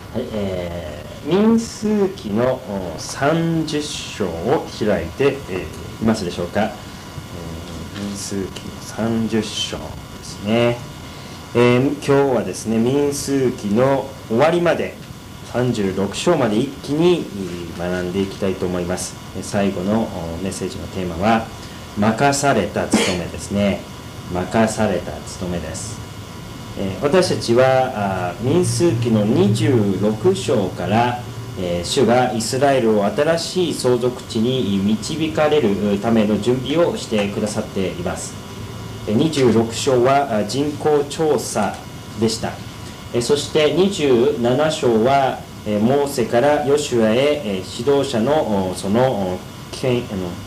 はい、民数記の30章を開いて、いますでしょうか。民数記の30章ですね。今日はですね、民数記の終わりまで36章まで一気に学んでいきたいと思います。最後のメッセージのテーマは任された務めですね。任された務めです。私たちは民数記の26章から、主がイスラエルを新しい相続地に導かれるための準備をしてくださっています。26章は人口調査でした。そして27章はモーセからヨシュアへ指導者のその指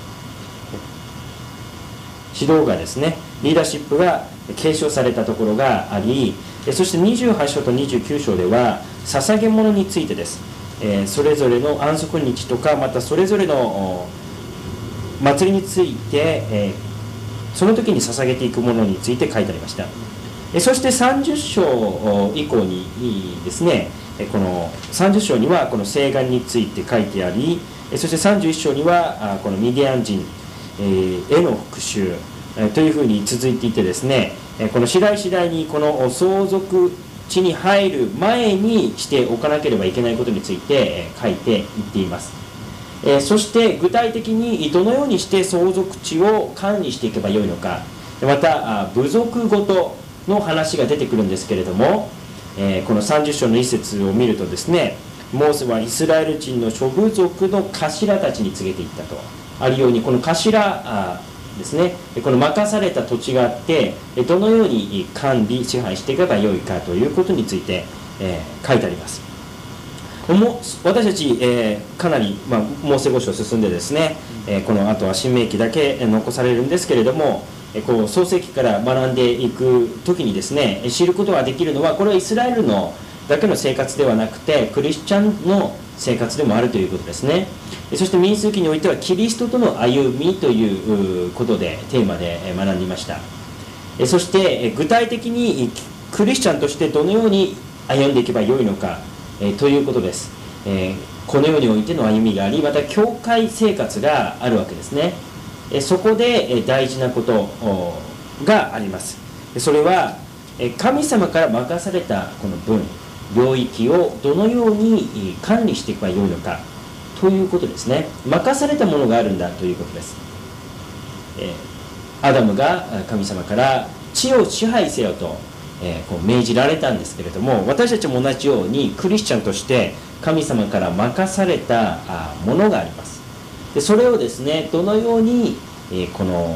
導がですね、リーダーシップが継承されたところがあり、そして28章と29章では捧げ物についてです。それぞれの安息日とか、またそれぞれの祭りについて、その時に捧げていくものについて書いてありました。そして30章以降にですね、この30章にはこの誓願について書いてあり、そして31章にはこのミディアン人への復讐というふうに続いていてですね、この次第次第にこの相続地に入る前にしておかなければいけないことについて書いていっています。そして具体的にどのようにして相続地を管理していけばよいのか、また部族ごとの話が出てくるんですけれども、この30章の一節を見るとですね、モーセはイスラエル人の諸部族の頭たちに告げていったとあるように、この頭ですね、この任された土地があって、どのように管理支配していけばよいかということについて、書いてあります。私たち、かなり、モーセ五章進んでですね、このあとは新明記だけ残されるんですけれども、こう創世記から学んでいく時にですね、知ることができるのは、これはイスラエルのだけの生活ではなくてクリスチャンの生活でもあるということですね。そして民数記においてはキリストとの歩みということでテーマで学んでいました。そして具体的にクリスチャンとしてどのように歩んでいけばよいのかということです。この世においての歩みがあり、また教会生活があるわけですね。そこで大事なことがあります。それは神様から任されたこの分領域をどのように管理していけばよいのかということですね。任されたものがあるんだということです。アダムが神様から地を支配せよとこう命じられたんですけれども、私たちも同じようにクリスチャンとして神様から任されたものがあります。でそれをですね、どのようにこの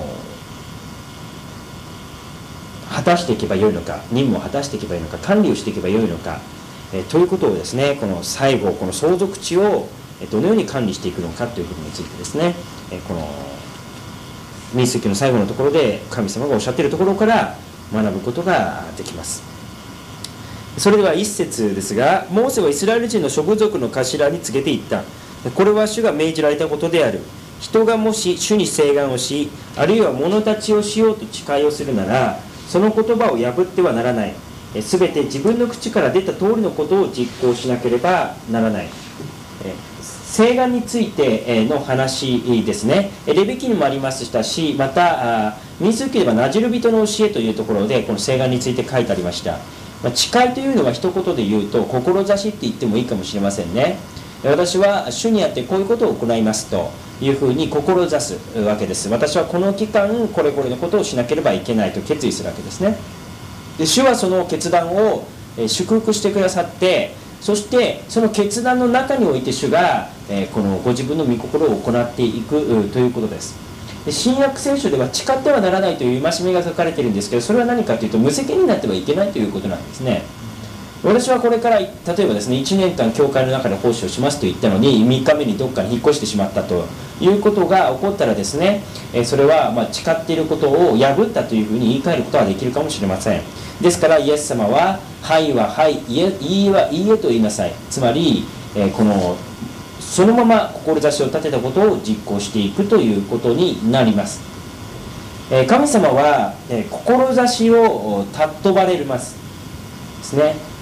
果たしていけばよいのか、任務を果たしていけばよいのか、管理をしていけばよいのか、ということをですね、この最後この相続地をどのように管理していくのかということについてですね、この民数記の最後のところで神様がおっしゃっているところから学ぶことができます。それでは一節ですが、モーセはイスラエル人の諸部族の頭に告げていった。これは主が命じられたことである。人がもし主に誓願をし、あるいは物立ちをしようと誓いをするなら、その言葉を破ってはならない。すべて自分の口から出た通りのことを実行しなければならない。誓願についての話ですね。レビ記にもありましたし、また民数記ではナジル人の教えというところでこの誓願について書いてありました。誓いというのは一言で言うと志って言ってもいいかもしれませんね。私は主にあってこういうことを行いますというふうに志すわけです。私はこの期間これこれのことをしなければいけないと決意するわけですね。で主はその決断を祝福してくださって、そしてその決断の中において主がこのご自分の御心を行っていくということです。で新約聖書では誓ってはならないという戒めが書かれているんですけど、それは何かというと無責任になってはいけないということなんですね。私はこれから例えばですね、1年間教会の中で奉仕をしますと言ったのに3日目にどっかに引っ越してしまったということが起こったらですね、それは誓っていることを破ったというふうに言い換えることはできるかもしれません。ですからイエス様ははいははい、いいはいいえと言いなさい。つまりそのまま志を立てたことを実行していくということになります。神様は志を尊ばれますですね。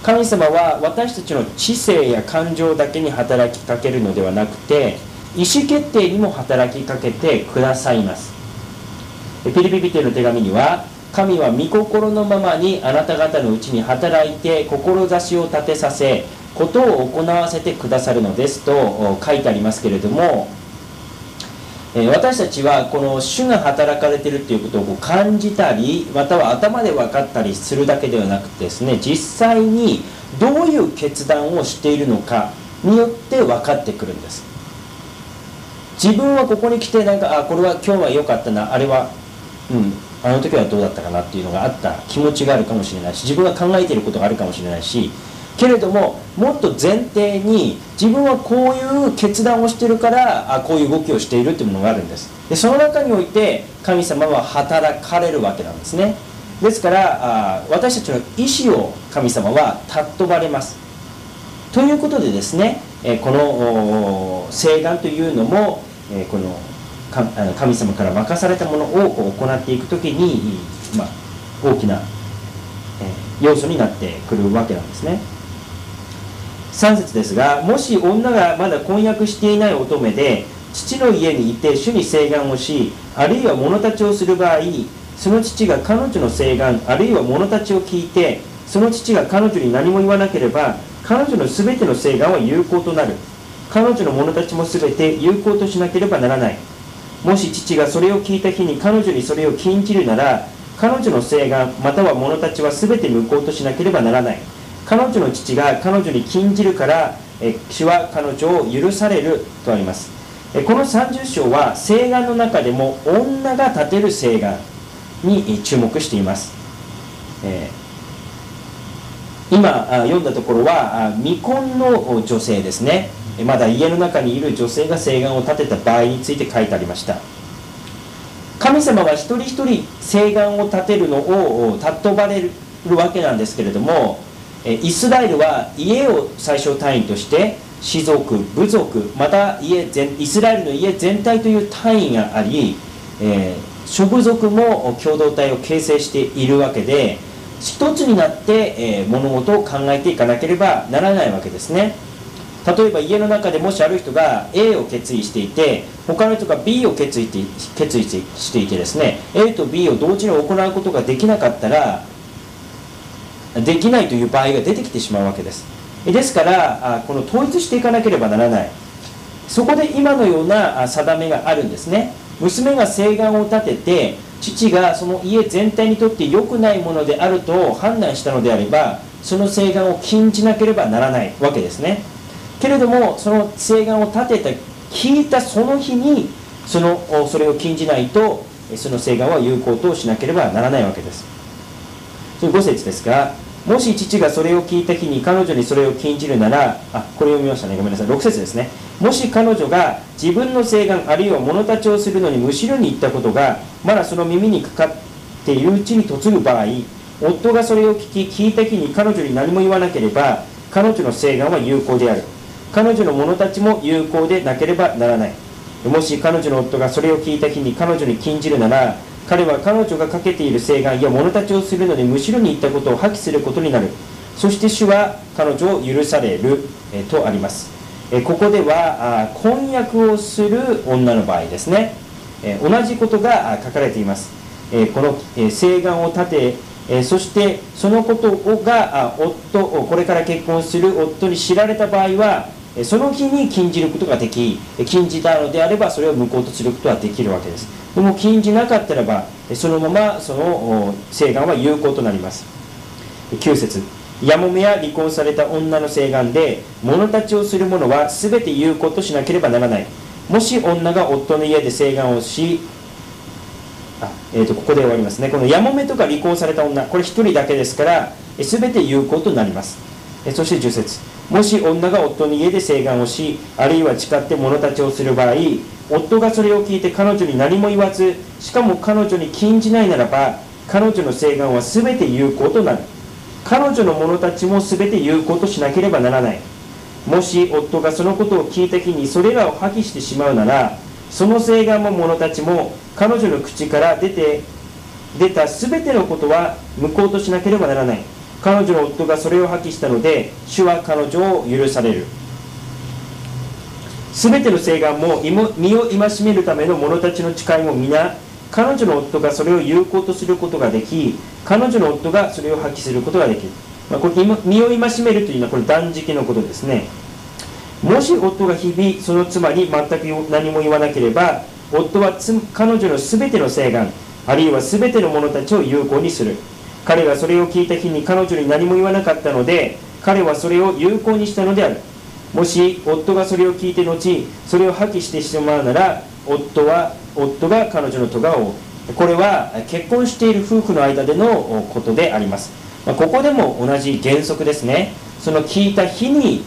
神様は私たちの知性や感情だけに働きかけるのではなくて、意思決定にも働きかけてくださいます。ピリピ人への手紙には、神は御心のままにあなた方のうちに働いて志を立てさせ、ことを行わせてくださるのですと書いてありますけれども、私たちはこの主が働かれているということを感じたり、または頭で分かったりするだけではなくてですね、実際にどういう決断をしているのかによって分かってくるんです。自分はここに来てこれは今日は良かったな、あれはあの時はどうだったかなっていうのがあった気持ちがあるかもしれないし、自分が考えていることがあるかもしれないし、けれどももっと前提に自分はこういう決断をしているからこういう動きをしているというものがあるんです。でその中において神様は働かれるわけなんですね。ですから私たちの意志を神様は尊ばれます。ということでですね、この請願というのもこの神様から任されたものを行っていくときに、大きな要素になってくるわけなんですね。3節ですが、もし女がまだ婚約していない乙女で父の家にいて主に請願をし、あるいは物立ちをする場合、その父が彼女の請願あるいは物立ちを聞いて、その父が彼女に何も言わなければ、彼女のすべての請願は有効となる。彼女の物立ちもすべて有効としなければならない。もし父がそれを聞いた日に彼女にそれを禁じるなら、彼女の請願または物立ちはすべて無効としなければならない。彼女の父が彼女に禁じるから主は彼女を許されるとあります。この30章は請願の中でも女が立てる請願に注目しています。今読んだところは未婚の女性ですね。まだ家の中にいる女性が請願を立てた場合について書いてありました。神様は一人一人請願を立てるのを尊ばれるわけなんですけれども、イスラエルは家を最小単位として氏族、部族、またイスラエルの家全体という単位があり、諸部族も共同体を形成しているわけで、一つになって物事を考えていかなければならないわけですね。例えば家の中でもしある人が A を決意していて、他の人が B を決意していてですね、 A と B を同時に行うことができなかったら、できないという場合が出てきてしまうわけです。ですからこの統一していかなければならない。そこで今のような定めがあるんですね。娘が請願を立てて、父がその家全体にとって良くないものであると判断したのであれば、その請願を禁じなければならないわけですね。けれどもその請願を立てた聞いたその日にそれを禁じないと、その請願は有効としなければならないわけです。5節ですが、もし父がそれを聞いた日に彼女にそれを禁じるなら、これ読みましたね、ごめんなさい。6節ですね。もし彼女が自分の請願あるいは物立ちをするのにむしろに言ったことがまだその耳にかかっているうちに嫁ぐ場合、夫がそれを聞いた日に彼女に何も言わなければ、彼女の請願は有効である。彼女の物立ちも有効でなければならない。もし彼女の夫がそれを聞いた日に彼女に禁じるなら、彼は彼女がかけている請願や物立ちをするのにむしろに言ったことを破棄することになる。そして主は彼女を許されるとあります。ここでは婚約をする女の場合ですね、同じことが書かれています。この請願を立て、そしてそのことがこれから結婚する夫に知られた場合は、その日に禁じることができ、禁じたのであればそれを無効とすることはできるわけです。でも禁じなかったらばそのままその請願は有効となります。9節、やもめや離婚された女の請願で物立ちをする者は全て有効としなければならない。もし女が夫の家で請願をし、ここで終わりますね。このやもめとか離婚された女、これ一人だけですから全て有効となります。そして10節、もし女が夫の家で請願をし、あるいは誓って物立ちをする場合、夫がそれを聞いて彼女に何も言わず、しかも彼女に禁じないならば、彼女の請願は全て有効となる。彼女の者たちも全て有効としなければならない。もし夫がそのことを聞いた日にそれらを破棄してしまうなら、その請願も者たちも彼女の口から出た全てのことは無効としなければならない。 彼女の夫がそれを破棄したので、主は彼女を許される。すべての誓願も身を戒めるための者たちの誓いも皆、彼女の夫がそれを有効とすることができ、彼女の夫がそれを破棄することができる。これ身を戒めるというのはこれ断食のことですね。もし夫が日々その妻に全く何も言わなければ、夫は彼女のすべての誓願、あるいはすべての者たちを有効にする。彼がそれを聞いた日に彼女に何も言わなかったので、彼はそれを有効にしたのである。もし夫がそれを聞いて後、それを破棄してしまうなら、夫が彼女の咎を負う。これは結婚している夫婦の間でのことであります。ここでも同じ原則ですね。その聞いた日に、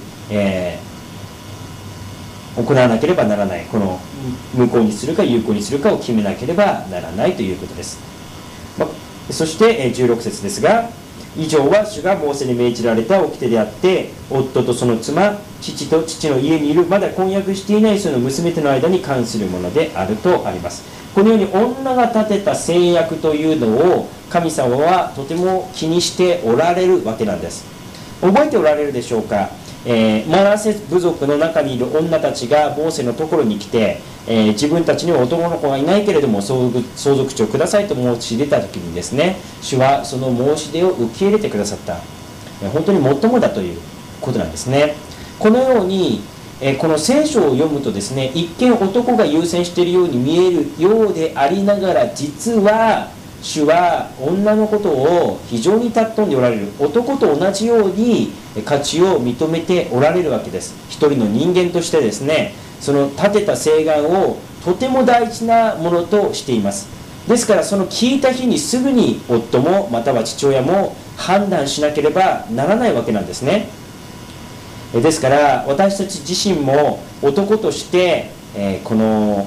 行わなければならない。この無効にするか有効にするかを決めなければならないということです。そして16節ですが、以上は主がモーセに命じられた掟であって、夫とその妻、父と父の家にいるまだ婚約していないその娘との間に関するものであるとあります。このように女が立てた制約というのを神様はとても気にしておられるわけなんです。覚えておられるでしょうか。マナセ部族の中にいる女たちがモーセのところに来て、自分たちには男の子がいないけれども相続地をくださいと申し出た時にですね、主はその申し出を受け入れてくださった。本当に最もだということなんですね。このようにこの聖書を読むとですね、一見男が優先しているように見えるようでありながら、実は主は女のことを非常に尊んでおられる。男と同じように価値を認めておられるわけです。一人の人間としてですね、その立てた誓願をとても大事なものとしています。ですからその聞いた日にすぐに夫もまたは父親も判断しなければならないわけなんですね。ですから私たち自身も男として、この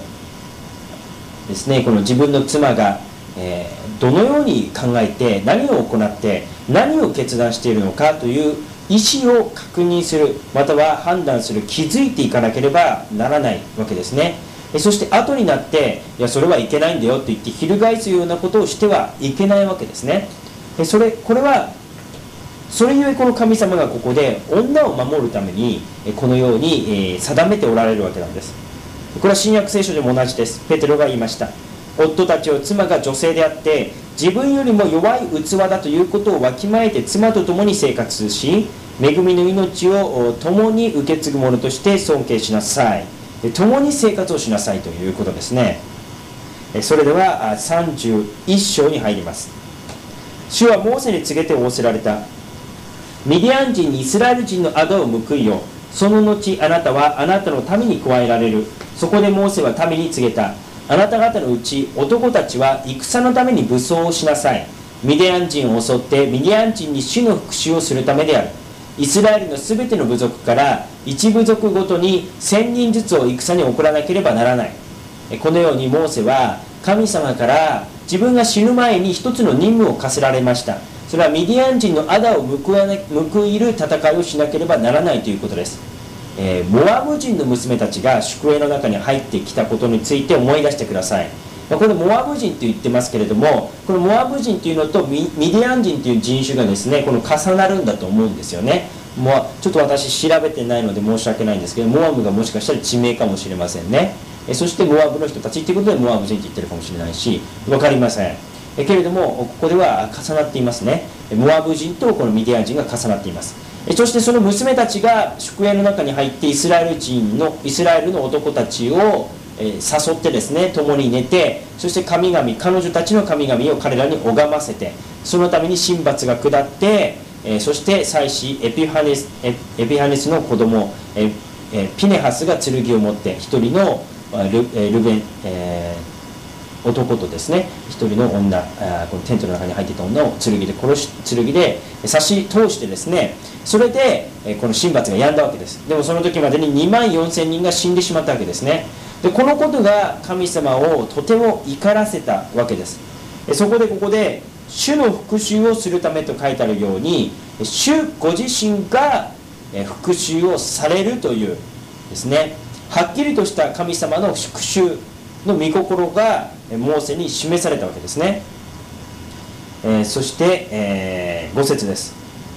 自分の妻がどのように考えて何を行って何を決断しているのかという意思を確認する、または判断する、気づいていかなければならないわけですね。そして後になっていやそれはいけないんだよと言って翻すようなことをしてはいけないわけですね。これはそれゆえこの神様がここで女を守るためにこのように定めておられるわけなんです。これは新約聖書でも同じです。ペテロが言いました。夫たちを妻が女性であって自分よりも弱い器だということをわきまえて妻と共に生活し、恵みの命を共に受け継ぐ者として尊敬しなさい。共に生活をしなさいということですね。それでは31章に入ります。主はモーセに告げて仰せられた。ミディアン人にイスラエル人の仇を報いよ。その後あなたはあなたの民に加えられる。そこでモーセは民に告げた。あなた方のうち男たちは戦のために武装をしなさい。ミディアン人を襲ってミディアン人に主の復讐をするためである。イスラエルのすべての部族から一部族ごとに1000人ずつを戦に送らなければならない。このようにモーセは神様から自分が死ぬ前に一つの任務を課せられました。それはミディアン人の仇を報いる戦いをしなければならないということです。モアブ人の娘たちが宿営の中に入ってきたことについて思い出してください。これモアブ人と言ってますけれども、このモアブ人というのとミディアン人という人種がですね、この重なるんだと思うんですよね。ちょっと私調べてないので申し訳ないんですけど、モアブがもしかしたら地名かもしれませんね。そしてモアブの人たちということでモアブ人と言ってるかもしれないし、分かりません。けれどもここでは重なっていますね。モアブ人とこのミディアン人が重なっています。そしてその娘たちが宿営の中に入ってイスラエルの男たちを誘ってですね、共に寝て、そして彼女たちの神々を彼らに拝ませて、そのために神罰が下って、そして祭司エピハネスの子供ピネハスが剣を持って一人の男とですね、一人の女、このテントの中に入っていた女を剣で刺し通してですね、それでこの神罰が止んだわけです。でもその時までに2万4000人が死んでしまったわけですね。でこのことが神様をとても怒らせたわけです。そこで主の復讐をするためと書いてあるように、主ご自身が復讐をされるというですね、はっきりとした神様の復讐の御心がモーセに示されたわけですね。そして、5節です。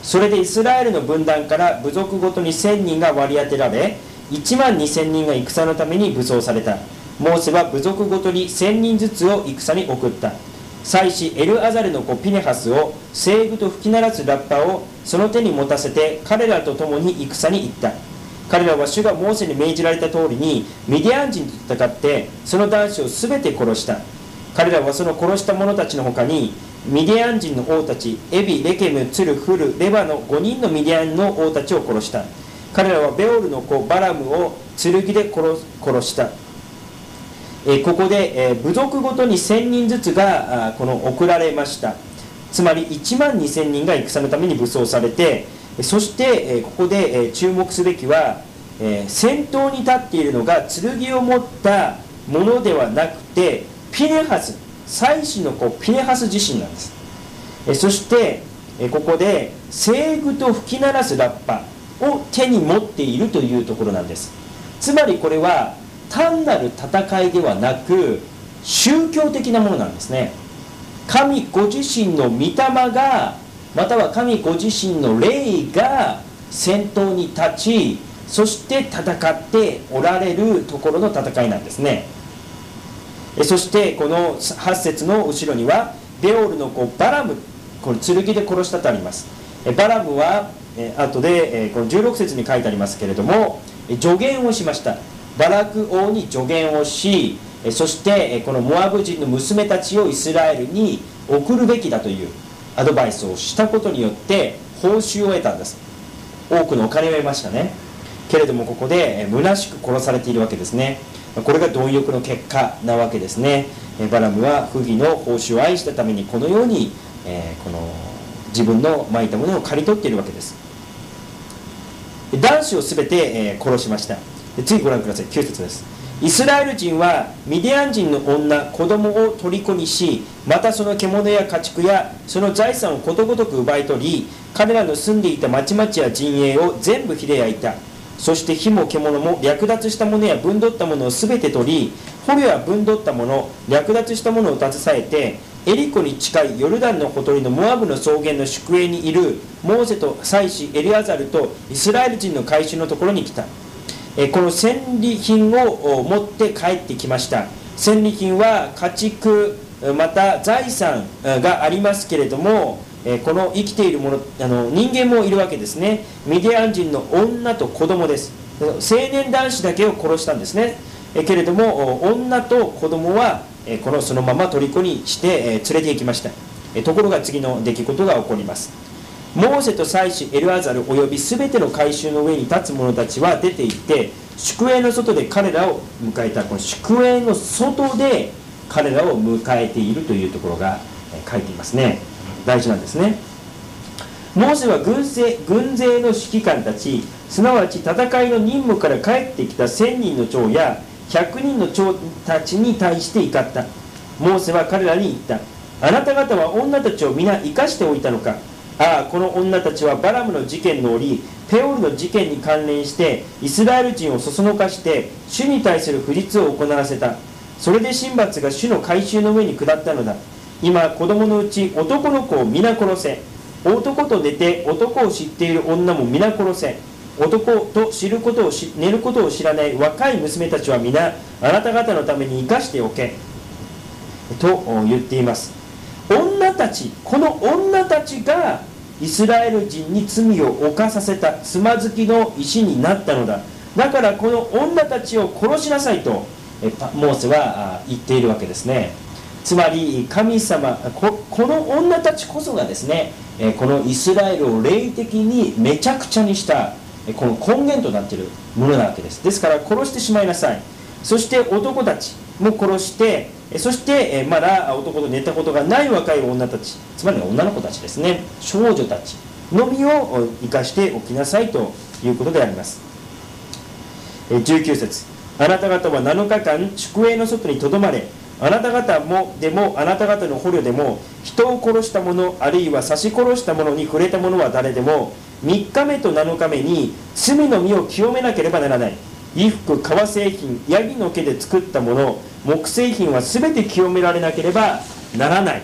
それでイスラエルの分断から部族ごとに1000人が割り当てられ、1万2000人が戦のために武装された。モーセは部族ごとに1000人ずつを戦に送った。祭司エルアザルの子ピネハスを、西具と吹き鳴らすラッパをその手に持たせて、彼らと共に戦に行った。彼らは主がモーセに命じられた通りにミディアン人と戦って、その男子をすべて殺した。彼らはその殺した者たちの他に、ミディアン人の王たちエビ、レケム、ツル、フル、レバの5人のミディアンの王たちを殺した。彼らはベオルの子バラムを剣で殺した。ここで部族ごとに1000人ずつが送られました。つまり1万2000人が戦のために武装されて、そしてここで注目すべきは、先頭に立っているのが剣を持ったものではなくて、ピネハス、祭司の子ピネハス自身なんです。そしてここで西具と吹き鳴らすラッパを手に持っているというところなんです。つまりこれは単なる戦いではなく、宗教的なものなんですね。神ご自身の御霊が、または神ご自身の霊が先頭に立ち、そして戦っておられるところの戦いなんですね。そしてこの8節の後ろにはベオルの子バラム、これ剣で殺したとあります。バラムは後でこの16節に書いてありますけれども、助言をしました。バラク王に助言をし、そしてこのモアブ人の娘たちをイスラエルに送るべきだというアドバイスをしたことによって報酬を得たんです。多くのお金を得ましたね。けれどもここで虚しく殺されているわけですね。これが貪欲の結果なわけですね。バラムは不義の報酬を愛したためにこのようにこの自分のまいたものを刈り取っているわけです。男子をすべて殺しました。次ご覧ください。9節です。イスラエル人はミディアン人の女、子供を虜にし、またその獣や家畜やその財産をことごとく奪い取り、彼らの住んでいた町々や陣営を全部火で焼いた。そして火も獣も略奪したものや分取ったものをすべて取り、捕虜や分取ったもの、略奪したものを携えて、エリコに近いヨルダンのほとりのモアブの草原の宿営にいるモーセと祭司エリアザルとイスラエル人の会衆のところに来た。この戦利品を持って帰ってきました。戦利品は家畜、また財産がありますけれども、この生きているもの、人間もいるわけですね。ミディアン人の女と子供です。青年男子だけを殺したんですね。けれども女と子供はそのまま虜にして連れて行きました。ところが次の出来事が起こります。モーセと祭司エルアザルおよびすべての改宗の上に立つ者たちは出て行って宿営の外で彼らを迎えた。この宿営の外で彼らを迎えているというところが書いていますね。大事なんですね。モーセは軍勢の指揮官たち、すなわち戦いの任務から帰ってきた1000人の長や100人の長たちに対して怒った。モーセは彼らに言った。あなた方は女たちを皆生かしておいたのか。ああ、この女たちはバラムの事件の折、ペオルの事件に関連してイスラエル人をそそのかして主に対する不律を行わせた。それで神罰が主の改宗の上に下ったのだ。今子供のうち男の子を皆殺せ。男と寝て男を知っている女も皆殺せ。男と寝ることを知らない若い娘たちは皆あなた方のために生かしておけと言っています。女たち、この女たちがイスラエル人に罪を犯させたつまずきの石になったのだ。だからこの女たちを殺しなさいとモーセは言っているわけですね。つまり神様、この女たちこそがですね、このイスラエルを霊的にめちゃくちゃにしたこの根源となっているものなわけです。ですから殺してしまいなさい。そして男たちも殺して、そしてまだ男と寝たことがない若い女たち、つまり女の子たちですね、少女たちのみを生かしておきなさいということであります。19節、あなた方は7日間宿営の外にとどまれ。あなた方もでもあなた方の捕虜でも人を殺した者あるいは刺し殺した者に触れた者は誰でも3日目と7日目に罪の身を清めなければならない。衣服、革製品、ヤギの毛で作ったもの、木製品は全て清められなければならない。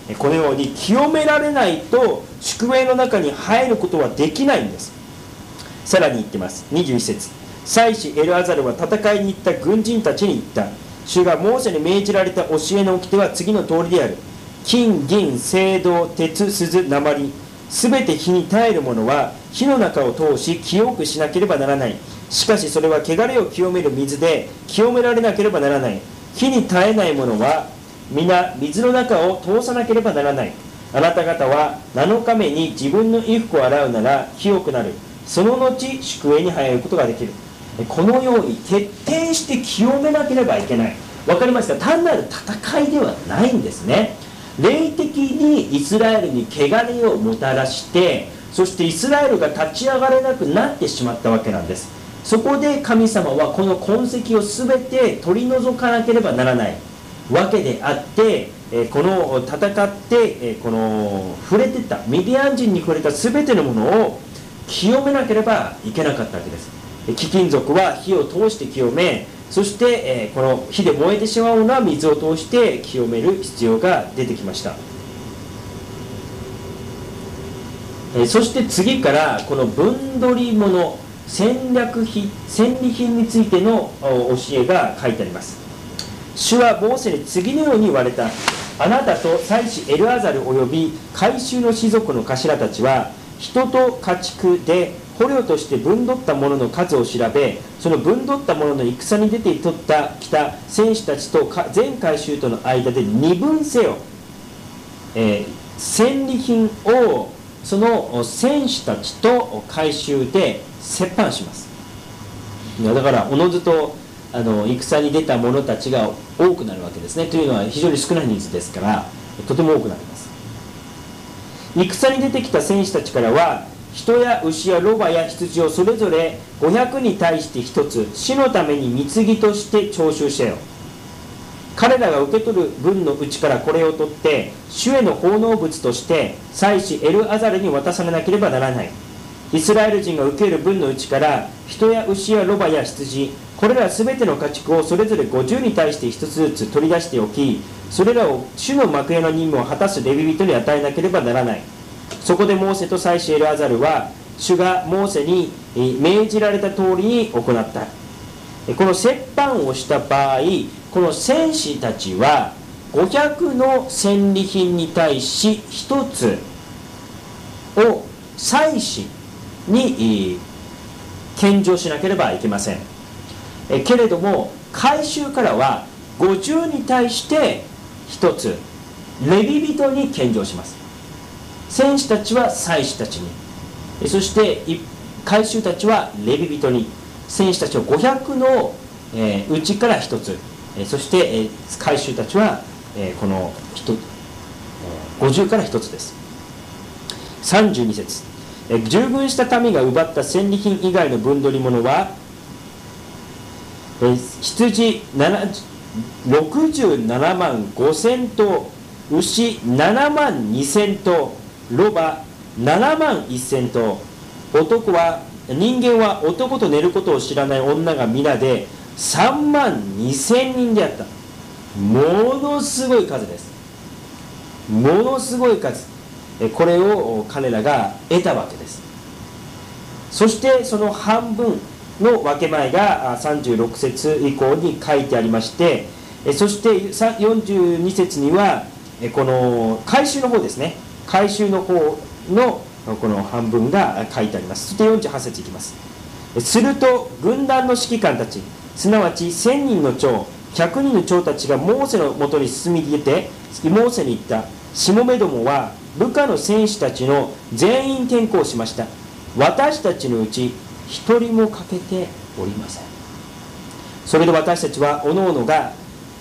このように清められないと宿営の中に入ることはできないんです。さらに言ってます。21節、祭司エルアザルは戦いに行った軍人たちに言った。主がモーセに命じられた教えの掟は次の通りである。金、銀、青銅、鉄、鈴、鉛、すべて火に耐えるものは火の中を通し清くしなければならない。しかしそれは汚れを清める水で清められなければならない。火に耐えないものは皆水の中を通さなければならない。あなた方は7日目に自分の衣服を洗うなら清くなる。その後宿営に入ることができる。このように徹底して清めなければいけない。わかりますか？単なる戦いではないんですね。霊的にイスラエルに汚れをもたらして、そしてイスラエルが立ち上がれなくなってしまったわけなんです。そこで神様はこの痕跡を全て取り除かなければならないわけであって、この戦ってこの触れてたミディアン人に触れた全てのものを清めなければいけなかったわけです。貴金属は火を通して清め、そしてこの火で燃えてしまうのは水を通して清める必要が出てきました。そして次からこの分取り物、戦利品についての教えが書いてあります。主はモーセに次のように言われた。あなたと祭司エルアザルおよび改宗の士族の頭たちは人と家畜で捕虜として分取ったものの数を調べ、その分取ったものの戦に出てきた戦士たちと全改宗との間で二分せよ。戦利品をその戦士たちと改宗で折半します。だからおのずと戦に出た者たちが多くなるわけですね。というのは非常に少ない人数ですからとても多くなります。戦に出てきた戦士たちからは人や牛やロバや羊をそれぞれ500に対して1つ死のために貢ぎとして徴収せよ。彼らが受け取る分のうちからこれを取って主への奉納物として祭司エルアザルに渡されなければならない。イスラエル人が受ける分のうちから人や牛やロバや羊、これらすべての家畜をそれぞれ50に対して1つずつ取り出しておき、それらを主の幕屋の任務を果たすレビ人に与えなければならない。そこでモーセと祭司エルアザルは主がモーセに命じられた通りに行った。この折半をした場合、この戦士たちは500の戦利品に対し1つを祭司に献上しなければいけません。けれども改宗からは50に対して1つレビ人に献上します。戦士たちは祭司たちに、そして改宗たちはレビ人に、戦士たちは500のうちから1つ、そして改宗たちはこの50から1つです。32節、従軍した民が奪った戦利品以外の分取り物は羊67万5000頭、牛7万2000頭、ロバ7万1000頭、人間は男と寝ることを知らない女が皆で3万2000人であった。ものすごい数です。ものすごい数。これを彼らが得たわけです。そしてその半分の分け前が36節以降に書いてありまして、そして42節にはこの改宗の方ですね、改宗の方のこの半分が書いてあります。そして48節いきます。すると軍団の指揮官たち、すなわち1000人の長100人の長たちがモーセのもとに進み出てモーセに言った。しもべどもは部下の戦士たちの全員転校しました。私たちのうち一人も欠けておりません。それで私たちはおのおのが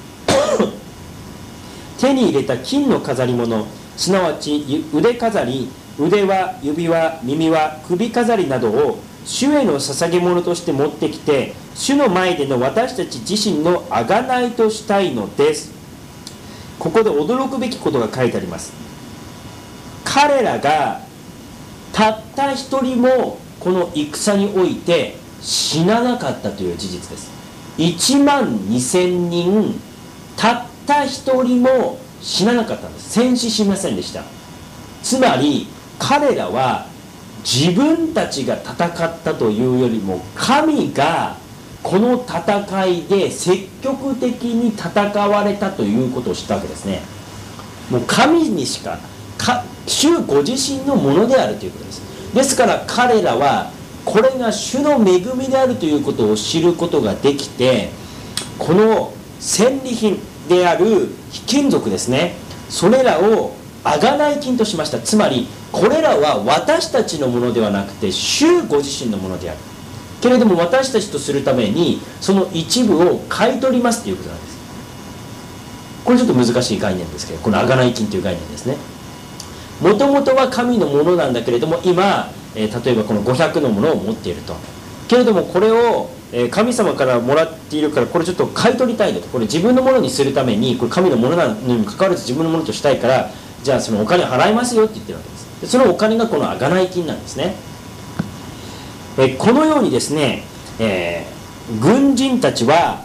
手に入れた金の飾り物、すなわち腕飾り、腕輪、指輪、耳輪、首飾りなどを主への捧げ物として持ってきて、主の前での私たち自身の贖いとしたいのです。ここで驚くべきことが書いてあります。彼らがたった一人もこの戦において死ななかったという事実です。1万2000人たった一人も死ななかったんです。戦死しませんでした。つまり彼らは自分たちが戦ったというよりも、神がこの戦いで積極的に戦われたということを知ったわけですね。もう神にしか、主ご自身のものであるということです。ですから彼らはこれが主の恵みであるということを知ることができて、この戦利品である非金属ですね、それらを贖い金としました。つまりこれらは私たちのものではなくて主ご自身のものであるけれども、私たちとするためにその一部を買い取りますということなんです。これちょっと難しい概念ですけど、この贖い金という概念ですね。もともとは神のものなんだけれども、今、例えばこの500のものを持っていると。けれどもこれを神様からもらっているから、これちょっと買い取りたいと。これ自分のものにするために、これ神のものなのにもかかわらず自分のものとしたいから、じゃあそのお金払いますよって言ってるわけです。でそのお金がこの贖い金なんですね。このようにですね、軍人たちは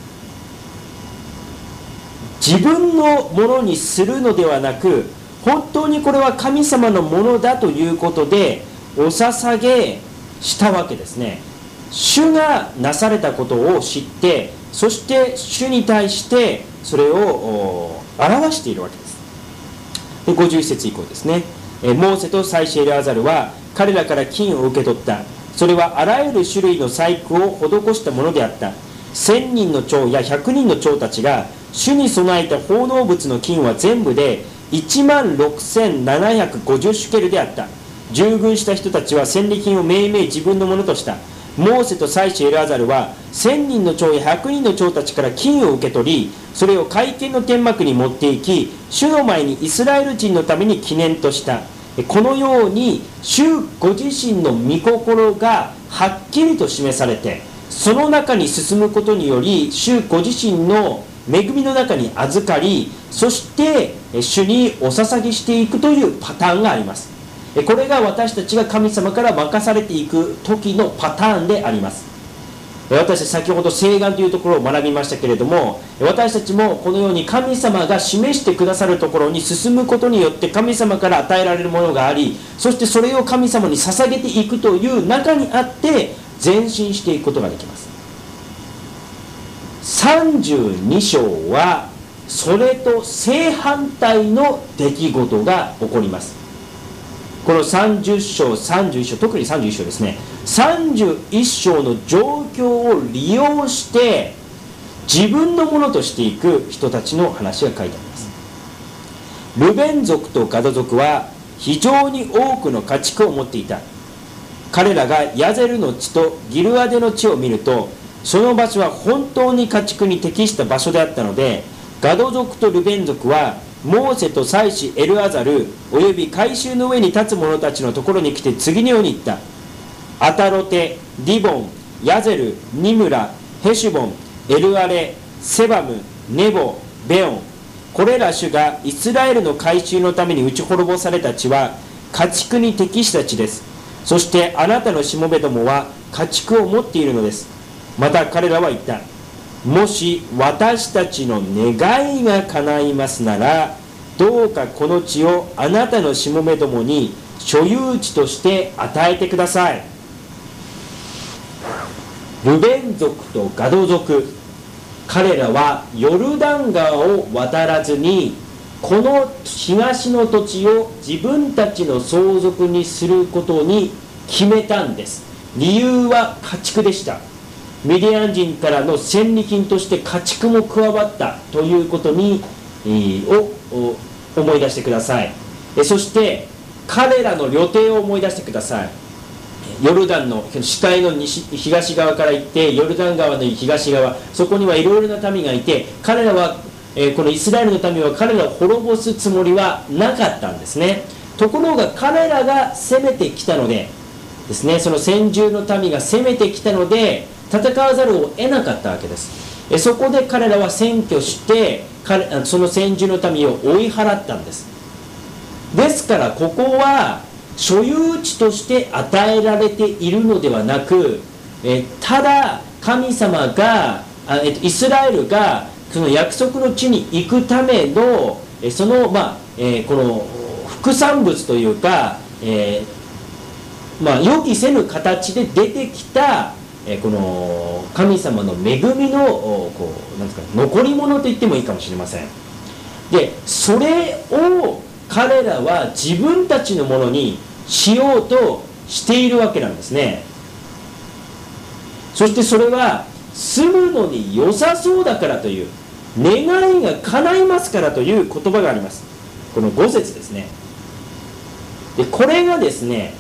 自分のものにするのではなく、本当にこれは神様のものだということでお捧げしたわけですね。主がなされたことを知って、そして主に対してそれを表しているわけです。で51節以降ですね、モーセと祭司エルアザルは彼らから金を受け取った。それはあらゆる種類の細工を施したものであった。1000人の長や100人の長たちが主に備えた奉納物の金は全部で16,750シュケルであった。従軍した人たちは戦利品をめいめい自分のものとした。モーセと祭司エルアザルは1000人の長や100人の長たちから金を受け取り、それを会見の天幕に持っていき、主の前にイスラエル人のために記念とした。このように主ご自身の御心がはっきりと示されて、その中に進むことにより主ご自身の恵みの中に預かり、そして主にお捧げしていくというパターンがあります。これが私たちが神様から任されていく時のパターンであります。私たち先ほど聖願というところを学びましたけれども、私たちもこのように神様が示してくださるところに進むことによって神様から与えられるものがあり、そしてそれを神様に捧げていくという中にあって前進していくことができます。32章はそれと正反対の出来事が起こります。この30章31章、特に31章ですね、31章の状況を利用して自分のものとしていく人たちの話が書いてあります。ルベン族とガド族は非常に多くの家畜を持っていた。彼らがヤゼルの地とギルアデの地を見ると、その場所は本当に家畜に適した場所であったので、ガド族とルベン族はモーセと祭司エルアザルおよび改宗の上に立つ者たちのところに来て次のように言った。アタロテ、ディボン、ヤゼル、ニムラ、ヘシュボン、エルアレ、セバム、ネボ、ベオン、これら種がイスラエルの改宗のために打ち滅ぼされた地は家畜に適した地です。そしてあなたのしもべどもは家畜を持っているのです。また彼らは言った。もし私たちの願いが叶いますなら、どうかこの地をあなたのしもべどもに所有地として与えてください。ルベン族とガド族、彼らはヨルダン川を渡らずにこの東の土地を自分たちの相続にすることに決めたんです。理由は家畜でした。ミディアン人からの戦利品として家畜も加わったということに思い出してください。そして彼らの旅程を思い出してください。ヨルダンの主体の東側から行ってヨルダン川の東側、そこにはいろいろな民がいて、彼らはこのイスラエルの民は彼らを滅ぼすつもりはなかったんですね。ところが彼らが攻めてきたのでですね、その先住の民が攻めてきたので戦わざるを得なかったわけです。そこで彼らは占拠してその先住の民を追い払ったんです。ですからここは所有地として与えられているのではなく、ただ神様がイスラエルがその約束の地に行くためのその、この副産物というか、予期せぬ形で出てきた、この神様の恵みのなんですか、残り物と言ってもいいかもしれません。でそれを彼らは自分たちのものにしようとしているわけなんですね。そしてそれは住むのに良さそうだからという、願いが叶いますからという言葉があります。この5節ですね。でこれがですね、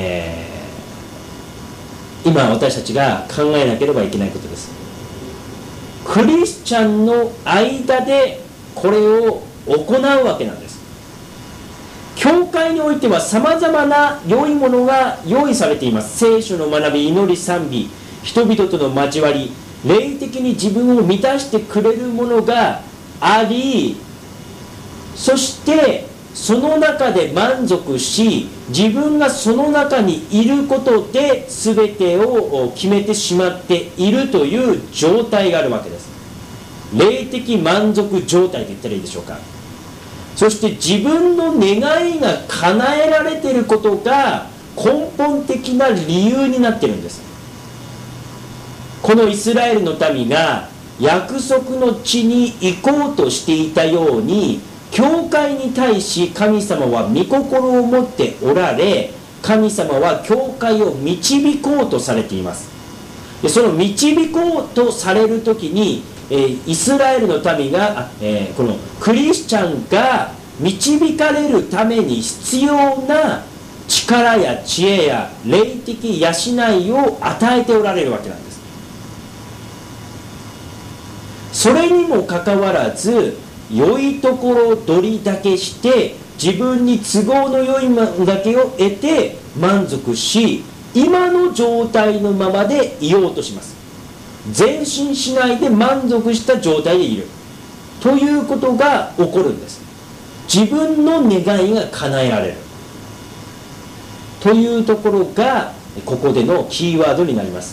今私たちが考えなければいけないことです。クリスチャンの間でこれを行うわけなんです。教会においてはさまざまな良いものが用意されています。聖書の学び、祈り、賛美、人々との交わり、霊的に自分を満たしてくれるものがあり、そしてその中で満足し、自分がその中にいることで全てを決めてしまっているという状態があるわけです。霊的満足状態と言ったらいいでしょうか。そして自分の願いが叶えられていることが根本的な理由になっているんです。このイスラエルの民が約束の地に行こうとしていたように、教会に対し神様は御心を持っておられ、神様は教会を導こうとされています。でその導こうとされる時に、イスラエルの民が、このクリスチャンが導かれるために必要な力や知恵や霊的養いを与えておられるわけなんです。それにもかかわらず、良いところ取りだけして自分に都合の良いものだけを得て満足し、今の状態のままでいようとします。前進しないで満足した状態でいるということが起こるんです。自分の願いが叶えられるというところがここでのキーワードになります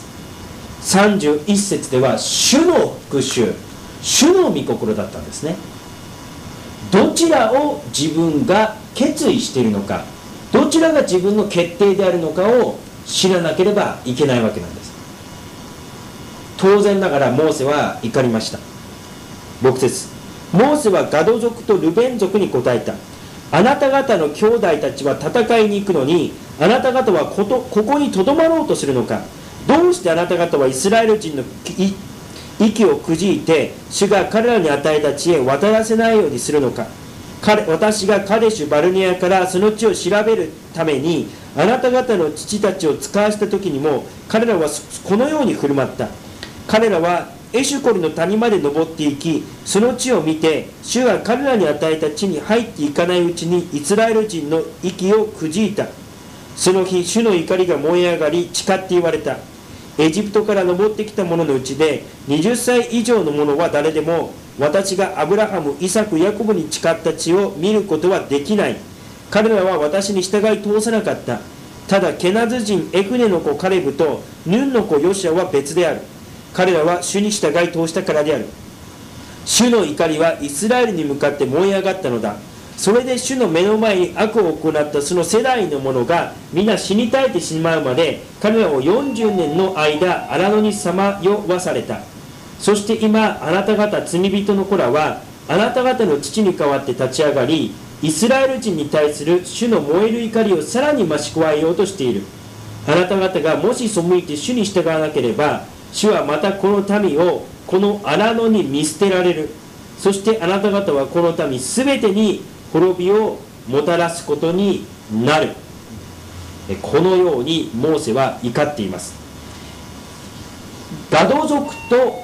。31節では主の復讐、主の御心だったんですね。どちらを自分が決意しているのか、どちらが自分の決定であるのかを知らなければいけないわけなんです。当然ながらモーセは怒りました。6節、モーセはガド族とルベン族に答えた。あなた方の兄弟たちは戦いに行くのに、あなた方はここにとどまろうとするのか。どうしてあなた方はイスラエル人の息をくじいて、主が彼らに与えた知恵を渡らせないようにするのか。私がカデシュバルネアからその地を調べるためにあなた方の父たちを使わした時にも、彼らはこのように振る舞った。彼らはエシュコルの谷まで登っていき、その地を見て、主が彼らに与えた地に入っていかないうちにイスラエル人の息をくじいた。その日、主の怒りが燃え上がり、誓って言われた。エジプトから登ってきた者のうちで20歳以上の者は誰でも、私がアブラハム、イサク、ヤコブに誓った地を見ることはできない。彼らは私に従い通さなかった。ただケナズ人エフネの子カレブとヌンの子ヨシアは別である。彼らは主に従い通したからである。主の怒りはイスラエルに向かって燃え上がったのだ。それで主の目の前に悪を行ったその世代の者が皆死に絶えてしまうまで、彼らを40年の間荒野にさまよわされた。そして今あなた方罪人の子らはあなた方の父に代わって立ち上がり、イスラエル人に対する主の燃える怒りをさらに増し加えようとしている。あなた方がもし背いて主に従わなければ、主はまたこの民をこの荒野に見捨てられる。そしてあなた方はこの民すべてに滅びをもたらすことになる。このようにモーセは怒っています。ガド族と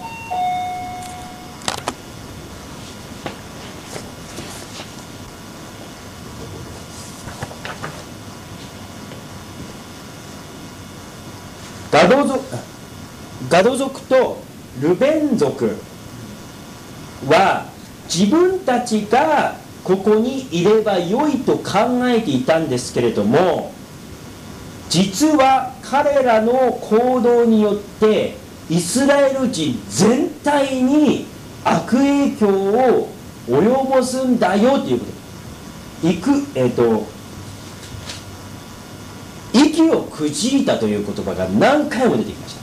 ガド族とルベン族は自分たちがここにいれば良いと考えていたんですけれども、実は彼らの行動によってイスラエル人全体に悪影響を及ぼすんだよということ。息をくじいたという言葉が何回も出てきました。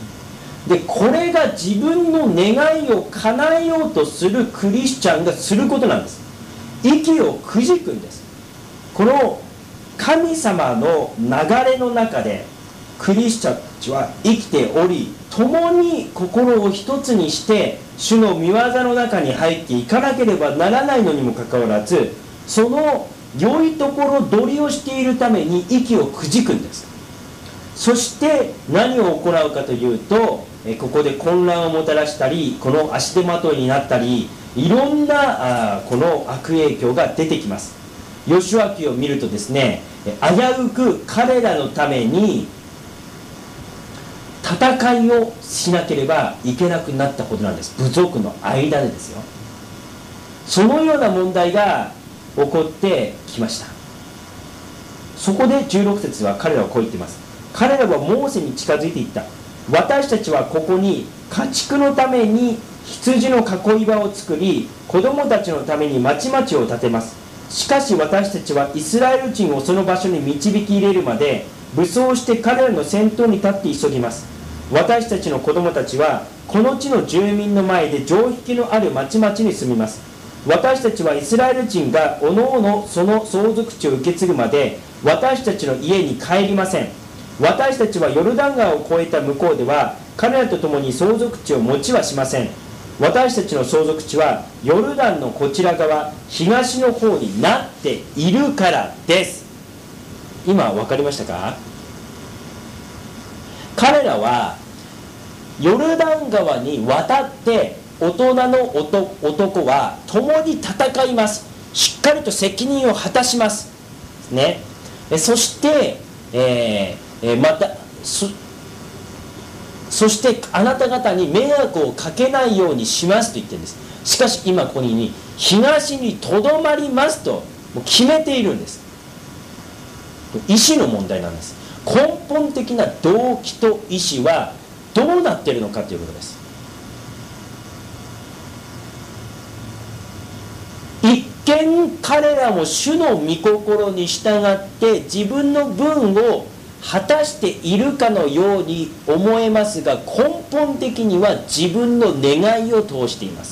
でこれが自分の願いを叶えようとするクリスチャンがすることなんです。息をくじくんです。この神様の流れの中でクリスチャンたちは生きており、共に心を一つにして主の御業の中に入っていかなければならないのにもかかわらず、その良いところ取りをしているために息をくじくんです。そして何を行うかというと、ここで混乱をもたらしたり、この足手まといになったり、いろんなこの悪影響が出てきます。ヨシュア記を見るとですね、危うく彼らのために戦いをしなければいけなくなったことなんです。部族の間でですよ。そのような問題が起こってきました。そこで16節は彼らはこう言っています。彼らはモーセに近づいていった。私たちはここに家畜のために羊の囲い場を作り、子供たちのために町々を建てます。しかし私たちはイスラエル人をその場所に導き入れるまで武装して彼らの先頭に立って急ぎます。私たちの子供たちはこの地の住民の前で城壁のある町々に住みます。私たちはイスラエル人がおのおのその相続地を受け継ぐまで私たちの家に帰りません。私たちはヨルダン川を越えた向こうでは彼らと共に相続地を持ちはしません。私たちの相続地はヨルダンのこちら側東の方になっているからです。今分かりましたか？彼らはヨルダン川に渡って大人の男は共に戦います。しっかりと責任を果たしますね。そして、そしてあなた方に迷惑をかけないようにしますと言ってるんです。しかし今ここに東にとどまりますともう決めているんです。意思の問題なんです。根本的な動機と意思はどうなっているのかということです。一見彼らも主の御心に従って自分の分を果たしているかのように思えますが、根本的には自分の願いを通しています。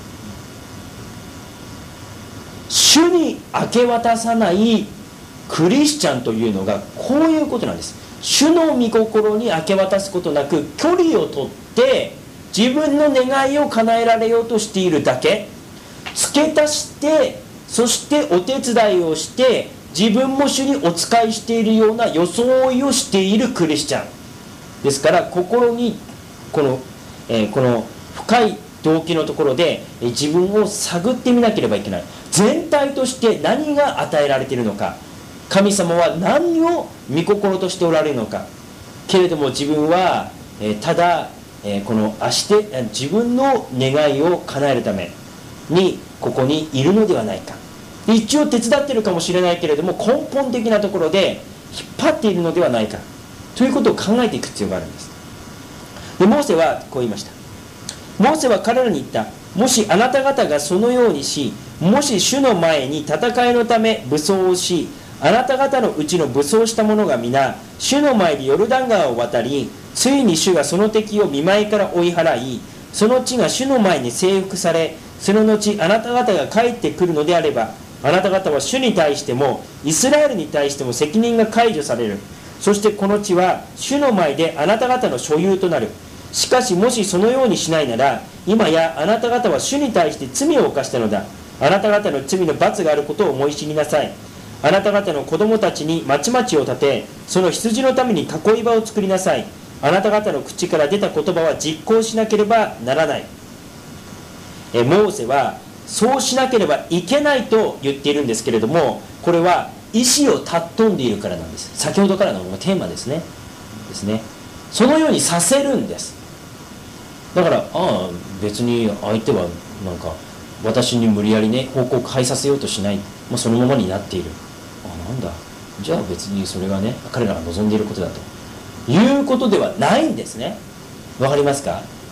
主に明け渡さないクリスチャンというのがこういうことなんです。主の御心に明け渡すことなく距離を取って自分の願いを叶えられようとしているだけ、付け足してそしてお手伝いをして自分も主にお仕えしているような装いをしているクリスチャンですから、心にこの深い動機のところで自分を探ってみなければいけない。全体として何が与えられているのか、神様は何を御心としておられるのか。けれども自分はただ自分の願いを叶えるためにここにいるのではないか。一応手伝っているかもしれないけれども根本的なところで引っ張っているのではないかということを考えていく必要があるんです。でモーセはこう言いました。モーセは彼らに言った。もしあなた方がそのようにし、もし主の前に戦いのため武装をし、あなた方のうちの武装した者が皆主の前でヨルダン川を渡り、ついに主がその敵を見舞いから追い払い、その地が主の前に征服され、その後あなた方が帰ってくるのであれば、あなた方は主に対してもイスラエルに対しても責任が解除される。そしてこの地は主の前であなた方の所有となる。しかしもしそのようにしないなら、今やあなた方は主に対して罪を犯したのだ。あなた方の罪の罰があることを思い知りなさい。あなた方の子供たちに町々を建て、その羊のために囲い場を作りなさい。あなた方の口から出た言葉は実行しなければならない。モーセはそうしなければいけないと言っているんですけれども、これは意思を尊んでいるからなんです。先ほどからのテーマですね。そのようにさせるんです。だから別に相手はなんか私に無理やりね方向を変えさせようとしない、もうそのままになっている。なんだ、じゃあ別にそれがね彼らが望んでいることだということではないんですね。わかりますか？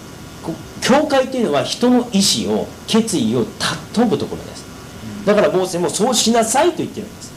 教会というのは人の意思を決意を尊ぶところです。だからモーセもそうしなさいと言っているんです。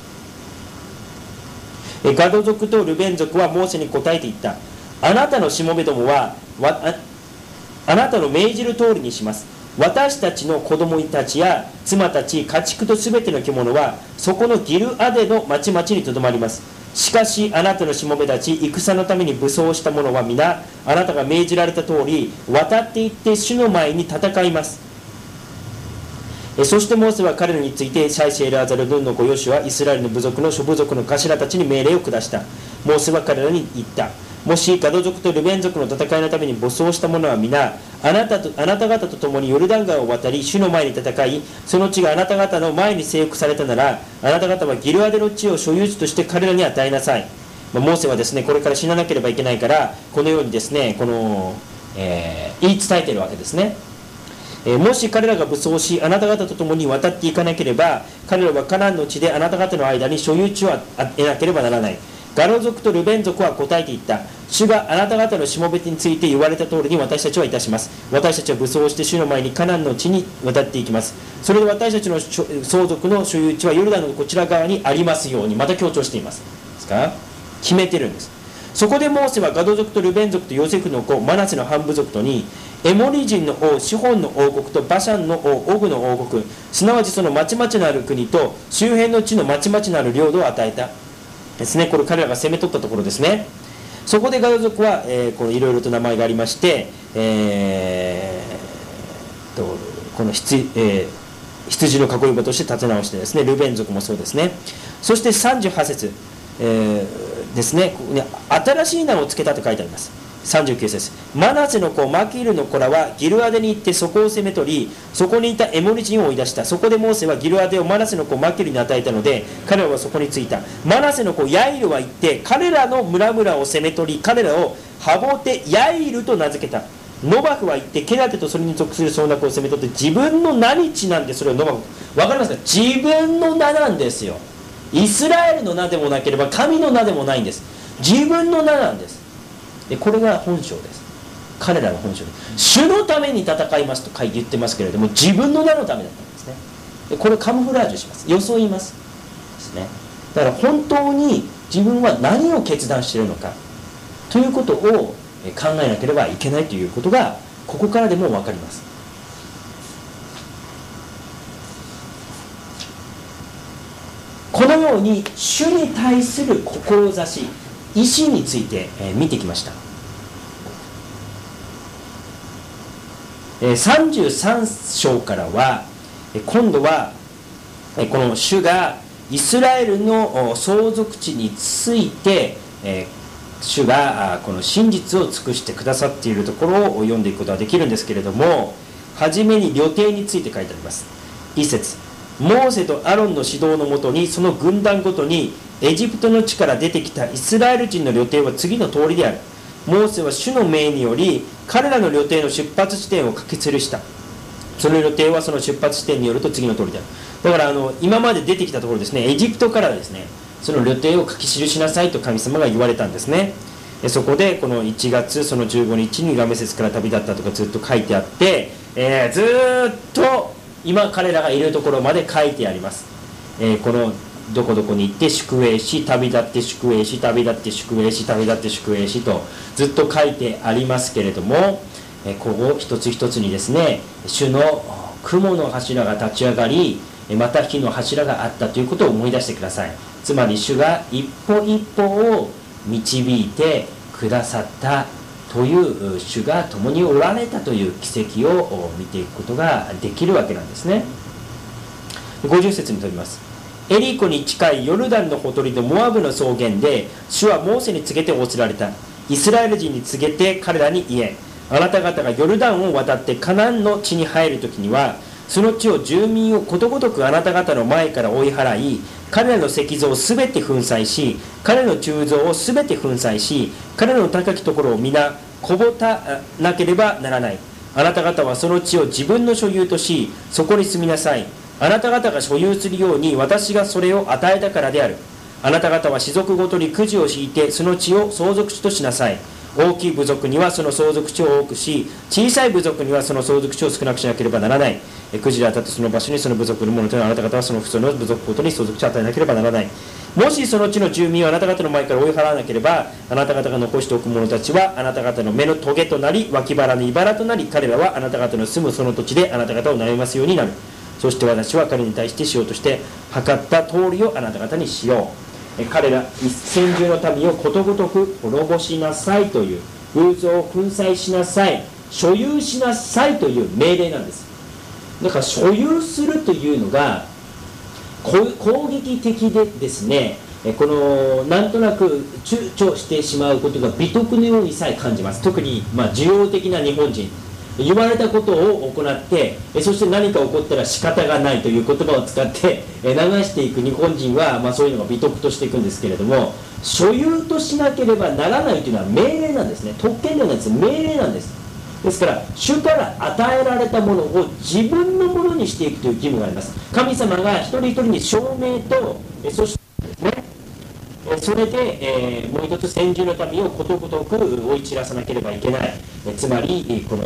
ガド族とルベン族はモーセに答えて言った。あなたのしもべどもはあなたの命じる通りにします。私たちの子供たちや妻たち、家畜とすべての獣はそこのギルアデの町々にとどまります。しかしあなたのしもべたち、戦のために武装した者は皆あなたが命じられた通り渡っていって主の前に戦います。そしてモーセは彼らについてシャイシエルアザル、ヌンの子ヨシュア、イスラエルの部族の諸部族の頭たちに命令を下した。モーセは彼らに言った。もしガド族とルベン族の戦いのために武装した者は皆あなた方と共にヨルダン川を渡り主の前に戦い、その地があなた方の前に征服されたなら、あなた方はギルアデの地を所有地として彼らに与えなさい。モーセはですね、これから死ななければいけないからこのようにですね、言い伝えているわけですね。もし彼らが武装しあなた方と共に渡っていかなければ、彼らはカナンの地であなた方の間に所有地を得なければならない。ガド族とルベン族は答えていった。主があなた方のしもべについて言われた通りに私たちはいたします。私たちは武装して主の前にカナンの地に渡っていきます。それで私たちの相続の所有地はヨルダンのこちら側にありますように、また強調しています。ですから決めてるんです。そこでモーセはガド族とルベン族とヨセフの子マナセの半部族とに、エモリ人の王シホンの王国とバシャンの王オグの王国、すなわちその町々のある国と周辺の地の町々のある領土を与えたですね。これ彼らが攻め取ったところですね。そこでガド族はいろいろと名前がありまして、この羊の囲い場として立て直してですね、ルベン族もそうですね。そして38節、ですね、ここに新しい名を付けたと書いてあります。39節、マナセの子マキルの子らはギルアデに行ってそこを攻め取り、そこにいたエモリ人を追い出した。そこでモーセはギルアデをマナセの子マキルに与えたので、彼らはそこに着いた。マナセの子ヤイルは行って彼らの村々を攻め取り、彼らをハボテヤイルと名付けた。ノバフは行ってケラテとそれに属する総額を攻め取って、自分の名にちなんでそれをノバフ、分かりますか？自分の名なんですよ。イスラエルの名でもなければ神の名でもないんです。自分の名なんです。でこれが本性です。彼らの本性です。主のために戦いますと言ってますけれども、自分の名のためだったんですね。でこれをカムフラージュします。装いますですね。だから本当に自分は何を決断しているのかということを考えなければいけないということがここからでも分かります。このように主に対する志、意志について見てきました。33章からは今度はこの主がイスラエルの相続地について主がこの真実を尽くしてくださっているところを読んでいくことができるんですけれども、初めに旅程について書いてあります。1節、モーセとアロンの指導のもとにその軍団ごとにエジプトの地から出てきたイスラエル人の旅程は次の通りである。モーセは主の命により彼らの旅程の出発地点を書き記した。その旅程はその出発地点によると次の通りである。だから今まで出てきたところですね、エジプトからですね、その旅程を書き記しなさいと神様が言われたんですね。そこでこの1月その15日にラメセスから旅立ったとかずっと書いてあって、ずっと今彼らがいるところまで書いてあります。このどこどこに行って宿営し、旅立って宿営し、旅立って宿営し、旅立って宿営しとずっと書いてありますけれども、ここ一つ一つにですね、主の雲の柱が立ち上がり、また火の柱があったということを思い出してください。つまり主が一歩一歩を導いてくださったという、主が共におられたという奇跡を見ていくことができるわけなんですね。50節にとります。エリコに近いヨルダンのほとりのモアブの草原で主はモーセに告げて仰せられた。イスラエル人に告げて彼らに言え、あなた方がヨルダンを渡ってカナンの地に入るときには、その地を住民をことごとくあなた方の前から追い払い、彼らの石像をすべて粉砕し、彼らの鋳造をすべて粉砕し、彼らの高きところを皆こぼたなければならない。あなた方はその地を自分の所有とし、そこに住みなさい。あなた方が所有するように私がそれを与えたからである。あなた方は士族ごとにくじを引いてその地を相続地としなさい。 大きい部族にはその相続地を多くし、小さい部族にはその相続地を少なくしなければならない。くじで当たってその場所にその部族のものというのは、あなた方はそのその部族ごとに相続地を与えなければならない。もしその地の住民をあなた方の前から追い払わなければ、あなた方が残しておく者たちはあなた方の目の棘となり、脇腹の茨となり、彼らはあなた方の住むその土地であなた方を悩ますようになる。そして私は彼に対してしようとして測った通りをあなた方にしよう。彼ら一千中の民をことごとく滅ぼしなさいという、偶像を粉砕しなさい、所有しなさいという命令なんです。だから所有するというのが攻撃的でですね、このなんとなく躊躇してしまうことが美徳のようにさえ感じます。特に需要的な日本人、言われたことを行って、そして何か起こったら仕方がないという言葉を使って流していく日本人は、そういうのが美徳としていくんですけれども、所有としなければならないというのは命令なんですね。特権ではないです。命令なんです。ですから主から与えられたものを自分のものにしていくという義務があります。神様が一人一人に証明と、そしてですね、それで、もう一つ先住の民をことごとく追い散らさなければいけない。つまりこ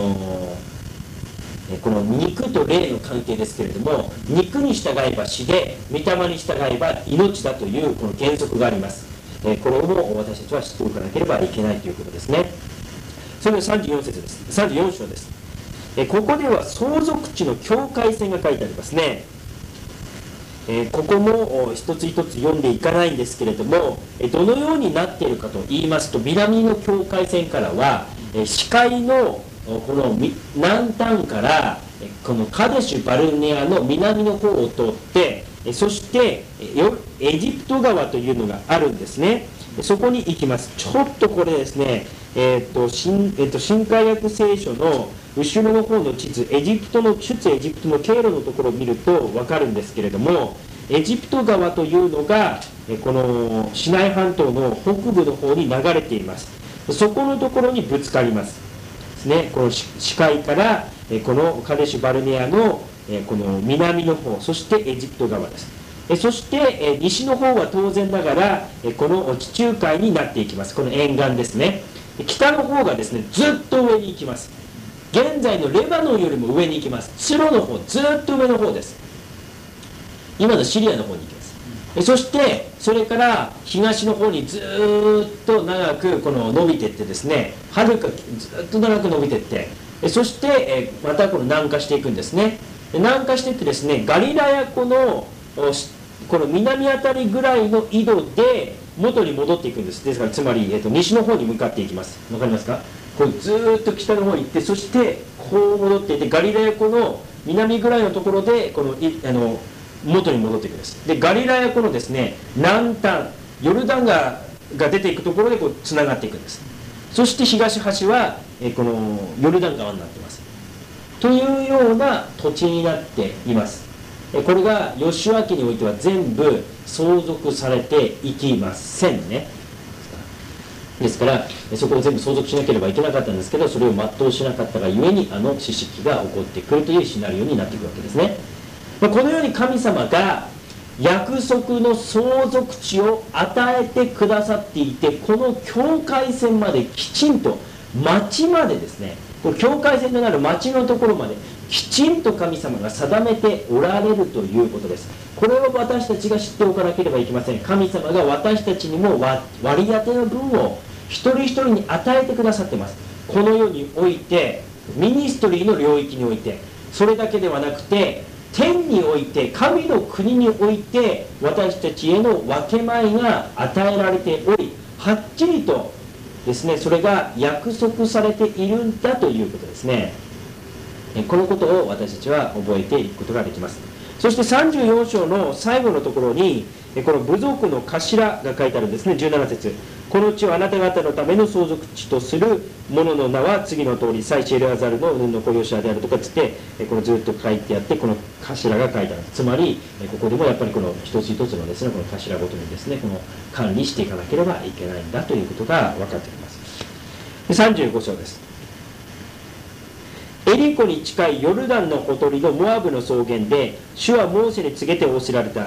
の肉と霊の関係ですけれども、肉に従えば死で、御霊に従えば命だというこの原則があります。これをも私たちは知っておかなければいけないということですね。それで34節です。34章です。ここでは相続地の境界線が書いてありますね。ここも一つ一つ読んでいかないんですけれども、どのようになっているかと言いますと、南の境界線からは視界のこの南端からこのカデシュバルネアの南の方を通って、そしてエジプト川というのがあるんですね。そこに行きます。ちょっとこれですね、新海約聖書の後ろの方の地図、出エジプトの経路のところを見ると分かるんですけれども、エジプト川というのがこのシナイ半島の北部の方に流れています。そこのところにぶつかりますですね。この視界からこのカデシュバルネアのこの南の方、そしてエジプト川です。そして西の方は当然ながらこの地中海になっていきます。この沿岸ですね。北の方がですね、ずっと上に行きます。現在のレバノンよりも上に行きます。ツロの方、ずっと上の方です。今のシリアの方に行きます。そしてそれから東の方にずっと長くこの伸びていってですね、はるかずっと長く伸びていって、そしてまたこの南下していくんですね。南下していってですね、ガリラヤ湖のこの南あたりぐらいの緯度で元に戻っていくんです。ですからつまり、西の方に向かっていきます。わかりますか？こうずーっと北の方に行って、そしてこう戻っていって、ガリラヤ湖の南ぐらいのところでこの元に戻っていくんです。でガリラヤ湖のですね、南端、ヨルダン川が出ていくところでこうつながっていくんです。そして東端はこのヨルダン川になっていますというような土地になっています。これがヨシュア記においては全部相続されていきませんね。ですからそこを全部相続しなければいけなかったんですけど、それを全うしなかったがゆえに四式が起こってくるというシナリオになっていくわけですね。このように神様が約束の相続地を与えてくださっていて、この境界線まできちんと、町までですね、この境界線となる町のところまできちんと神様が定めておられるということです。これを私たちが知っておかなければいけません。神様が私たちにも割り当ての分を一人一人に与えてくださっています。この世において、ミニストリーの領域において、それだけではなくて天において、神の国において私たちへの分け前が与えられており、はっきりとですね、それが約束されているんだということですね。このことを私たちは覚えていくことができます。そして34章の最後のところにこの部族の頭が書いてあるんですね。17節、この地をあなた方のための相続地とする者の名は次の通り、祭司エルアザルのヌンの子ヨシアであるとかつって、このずっと書いてあって、この頭が書いてある。つまりここでもやっぱりこの一つ一つのですね、この頭ごとにですね、この管理していかなければいけないんだということが分かっています。35章です。エリコに近いヨルダンのほとりのモアブの草原で、主はモーセに告げて仰せられた。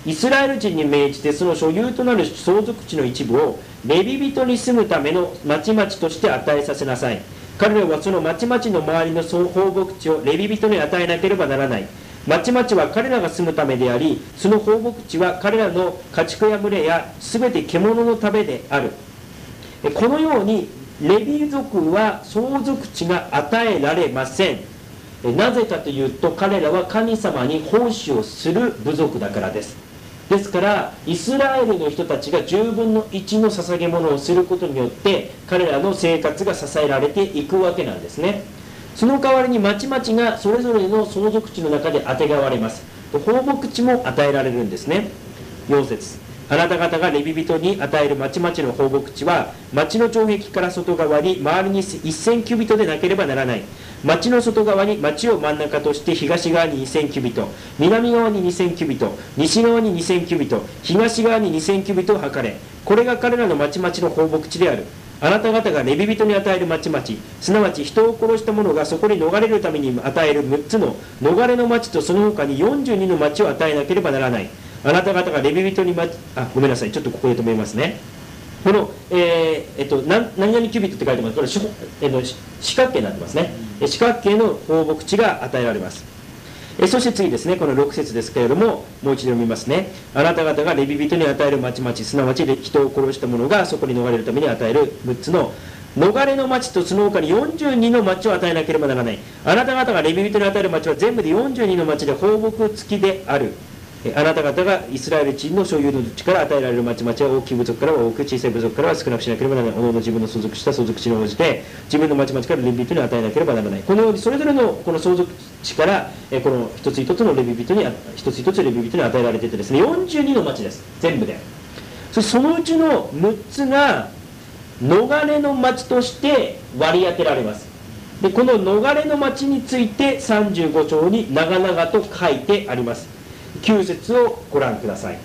イスラエル人に命じてその所有となる相続地の一部をレビ人に住むための町々として与えさせなさい。彼らはその町々の周りの放牧地をレビ人に与えなければならない。町々は彼らが住むためであり、その放牧地は彼らの家畜や群れやすべて獣のためである。このようにレビ族は相続地が与えられません。なぜかというと、彼らは神様に奉仕をする部族だからです。ですからイスラエルの人たちが10分の1の捧げ物をすることによって彼らの生活が支えられていくわけなんですね。その代わりに町々がそれぞれの相続地の中であてがわれます。放牧地も与えられるんですね。4節、あなた方がレビ人に与える町々の放牧地は町の城壁から外側に周りに1000キュビトでなければならない。町の外側に町を真ん中として東側に2000キュビト、南側に2000キュビト、西側に2000キュビト、東側に2000キュビトを測れ。これが彼らの町々の放牧地である。あなた方がレビ人に与える町々、すなわち人を殺した者がそこに逃れるために与える6つの逃れの町とその他に42の町を与えなければならない。あなた方がレビ人にごめんなさい、ちょっとここで止めますね。この、何々キュビットって書いてます。これ四角形になってますね。四角形の放牧地が与えられます。そして次ですね、この6節ですけれども、もう一度読みますね。あなた方がレビ人に与える町々、すなわち人を殺した者がそこに逃れるために与える6つの逃れの町とその他に42の町を与えなければならない。あなた方がレビ人に与える町は全部で42の町で放牧付きである。あなた方がイスラエル人の所有の地から与えられる町々は大きい部族からは多く、小さい部族からは少なくしなければならない。おのおの自分の相続した相続地に応じて自分の町々からレビ人に与えなければならない。このようにそれぞれのこの相続地からこの一つ一つレビ人に与えられていてですね、42の町です、全部で。そのうちの6つが逃れの町として割り当てられます。でこの逃れの町について35章に長々と書いてあります。9節をご覧ください。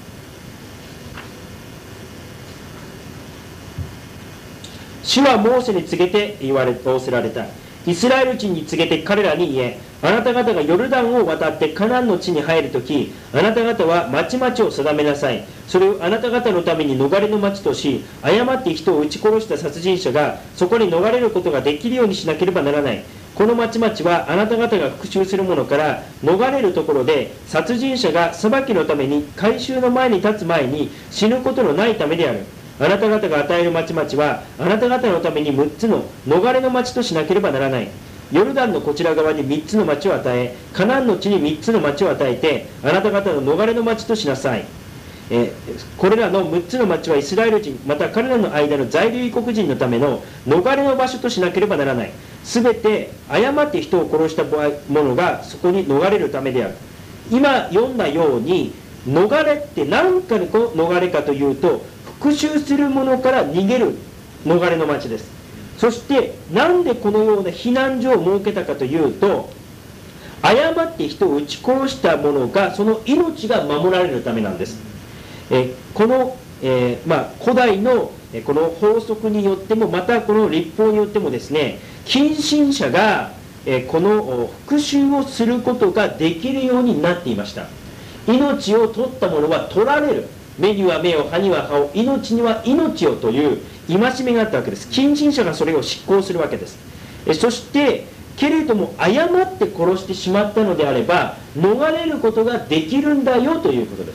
主はモーセに告げて仰せられた。イスラエル人に告げて彼らに言え、あなた方がヨルダンを渡ってカナンの地に入るとき、あなた方は町々を定めなさい。それをあなた方のために逃れの町とし、誤って人を撃ち殺した殺人者がそこに逃れることができるようにしなければならない。この町々はあなた方が復讐する者から逃れるところで、殺人者が裁きのために回収の前に立つ前に死ぬことのないためである。あなた方が与える町々はあなた方のために6つの逃れの町としなければならない。ヨルダンのこちら側に3つの町を与え、カナンの地に3つの町を与えて、あなた方の逃れの町としなさい。これらの6つの町はイスラエル人また彼らの間の在留異国人のための逃れの場所としなければならない。すべて誤って人を殺した者がそこに逃れるためである。今読んだように逃れって何かの逃れかというと、復讐する者から逃げる逃れの町です。そしてなんでこのような避難所を設けたかというと、誤って人を撃ち殺した者がその命が守られるためなんです。この、古代のこの法則によっても、またこの律法によってもですね、近親者がこの復讐をすることができるようになっていました。命を取った者は取られる。目には目を、歯には歯を、命には命をという戒めがあったわけです。近親者がそれを執行するわけです。そしてけれども誤って殺してしまったのであれば逃れることができるんだよということです。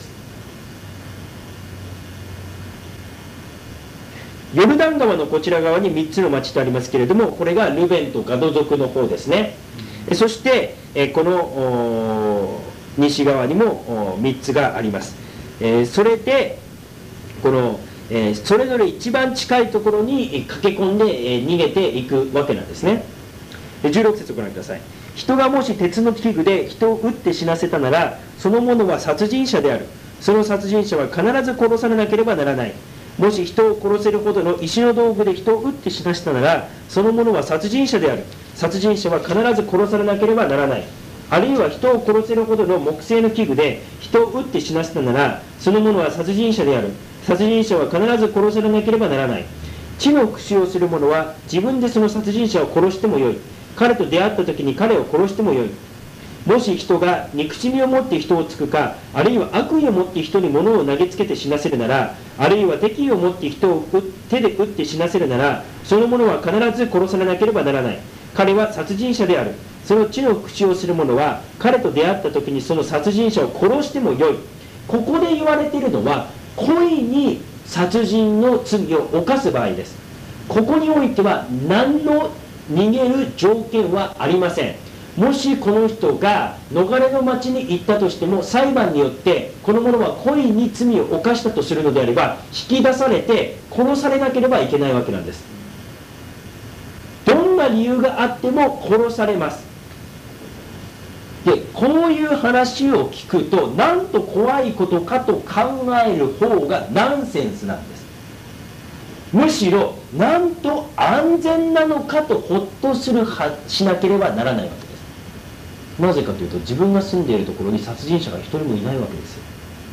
ヨルダン川のこちら側に3つの町とありますけれども、これがルベンとガド族の方ですね。そしてこの西側にも3つがあります。それでこのそれぞれ一番近いところに駆け込んで逃げていくわけなんですね。16節をご覧ください。人がもし鉄の器具で人を撃って死なせたなら、その者は殺人者である。その殺人者は必ず殺されなければならない。もし人を殺せるほどの石の道具で人を撃って死なせたなら、その者は殺人者である。殺人者は必ず殺されなければならない。あるいは人を殺せるほどの木製の器具で人を撃って死なせたなら、その者は殺人者である。殺人者は必ず殺されなければならない。地の復讐をする者は自分でその殺人者を殺してもよい。彼と出会った時に彼を殺してもよい。 もし人が憎しみを持って人をつくか、あるいは悪意を持って人に物を投げつけて死なせるなら、あるいは敵意を持って人を手で撃って死なせるなら、その者は必ず殺されなければならない。彼は殺人者である。その地の復讐をする者は、彼と出会った時にその殺人者を殺してもよい。ここで言われているのは、故意に殺人の罪を犯す場合です。ここにおいては何の逃げる条件はありません。もしこの人が逃れの町に行ったとしても、裁判によってこの者は故意に罪を犯したとするのであれば、引き出されて殺されなければいけないわけなんです。どんな理由があっても殺されます。で、こういう話を聞くと、なんと怖いことかと考える方がナンセンスなんです。むしろなんと安全なのかとほっとしなければならないわけです。なぜかというと、自分が住んでいるところに殺人者が一人もいないわけですよ。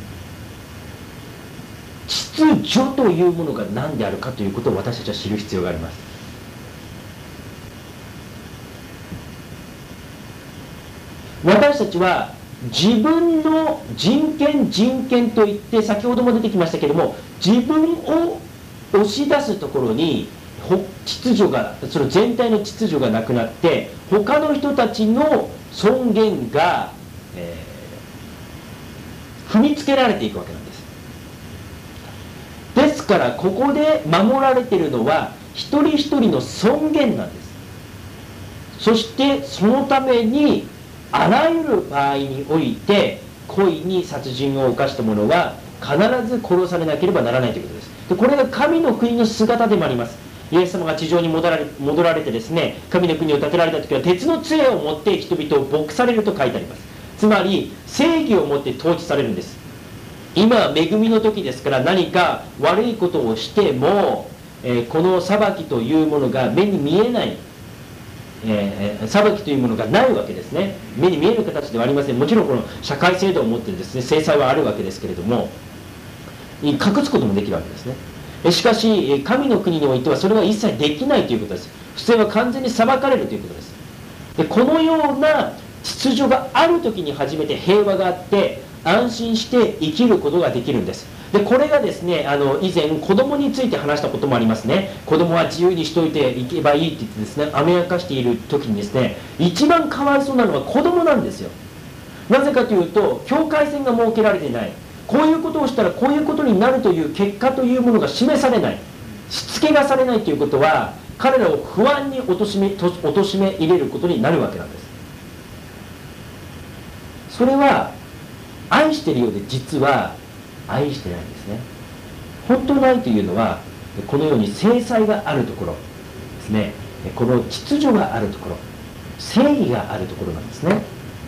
秩序というものが何であるかということを私たちは知る必要があります。私たちは自分の人権といって、先ほども出てきましたけれども、自分を押し出すところに秩序が、その全体の秩序がなくなって、他の人たちの尊厳が、踏みつけられていくわけなんです。ですからここで守られているのは一人一人の尊厳なんです。そしてそのためにあらゆる場合において、故意に殺人を犯した者は必ず殺されなければならないということです。で、これが神の国の姿でもあります。イエス様が地上に戻られてですね、神の国を建てられた時は鉄の杖を持って人々を牧されると書いてあります。つまり正義を持って統治されるんです。今は恵みの時ですから、何か悪いことをしても、この裁きというものが目に見えない、裁きというものがないわけですね。目に見える形ではありません。もちろんこの社会制度を持ってですね、制裁はあるわけですけれども、隠すこともできるわけですね。しかし神の国においてはそれは一切できないということです。不正は完全に裁かれるということです。で、このような秩序がある時に初めて平和があって安心して生きることができるんです。で、これがですね、以前子供について話したこともありますね。子供は自由にしといていけばいいって言ってですね、甘やかしている時にですね、一番かわいそうなのは子供なんですよ。なぜかというと、境界線が設けられていない。こういうことをしたらこういうことになるという結果というものが示されない、しつけがされないということは、彼らを不安に貶め入れることになるわけなんです。それは愛しているようで実は愛してないんですね。本当の愛というのは、このように制裁があるところですね、この秩序があるところ、正義があるところなんですね。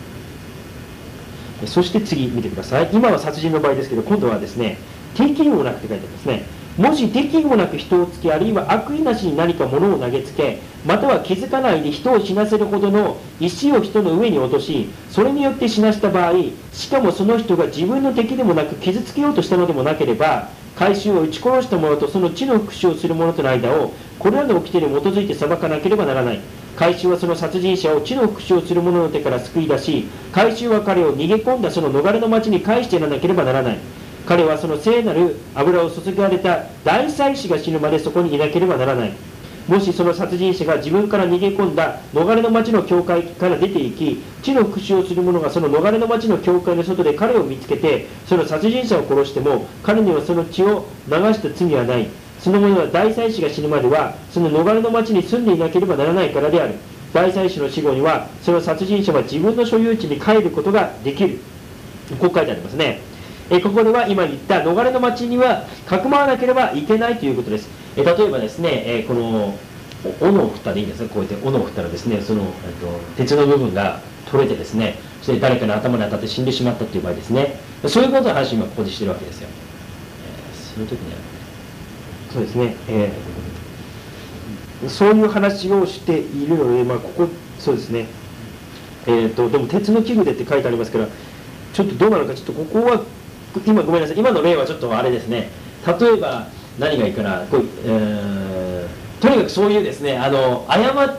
そして次見てください。今は殺人の場合ですけど、今度はですね、敵意もなくって書いてありますね。もし敵意もなく人をつけ、あるいは悪意なしに何か物を投げつけ、または気づかないで人を死なせるほどの石を人の上に落とし、それによって死なした場合、しかもその人が自分の敵でもなく傷つけようとしたのでもなければ、改宗を撃ち殺した者とその地の復讐をする者との間をこれらの掟に基づいて裁かなければならない。改宗はその殺人者を地の復讐をする者の手から救い出し、改宗は彼を逃げ込んだその逃れの町に返してやらなければならない。彼はその聖なる油を注がれた大祭司が死ぬまでそこにいなければならない。もしその殺人者が自分から逃げ込んだ逃れの町の境界から出て行き、地の復讐をする者がその逃れの町の境界の外で彼を見つけて、その殺人者を殺しても、彼にはその血を流した罪はない。その者は大祭司が死ぬまではその逃れの町に住んでいなければならないからである。大祭司の死後にはその殺人者は自分の所有地に帰ることができる。こう書いてありますね。ここでは今言った逃れの町にはかくまわなければいけないということです。例えばですね、この斧を振ったらいいんですね。こうやって斧を振ったらですね、その鉄の部分が取れてですね、そして誰かの頭に当たって死んでしまったという場合ですね、そういうことの話を今ここでしてるわけですよ。その時にはそうですね、そういう話をしているので、ここそうですね、でも鉄の器具でって書いてありますから、ちょっとどうなのか、ちょっとここは今ごめんなさい、今の例はちょっとあれですね、例えば何がいいかな、とにかくそういうですね、誤って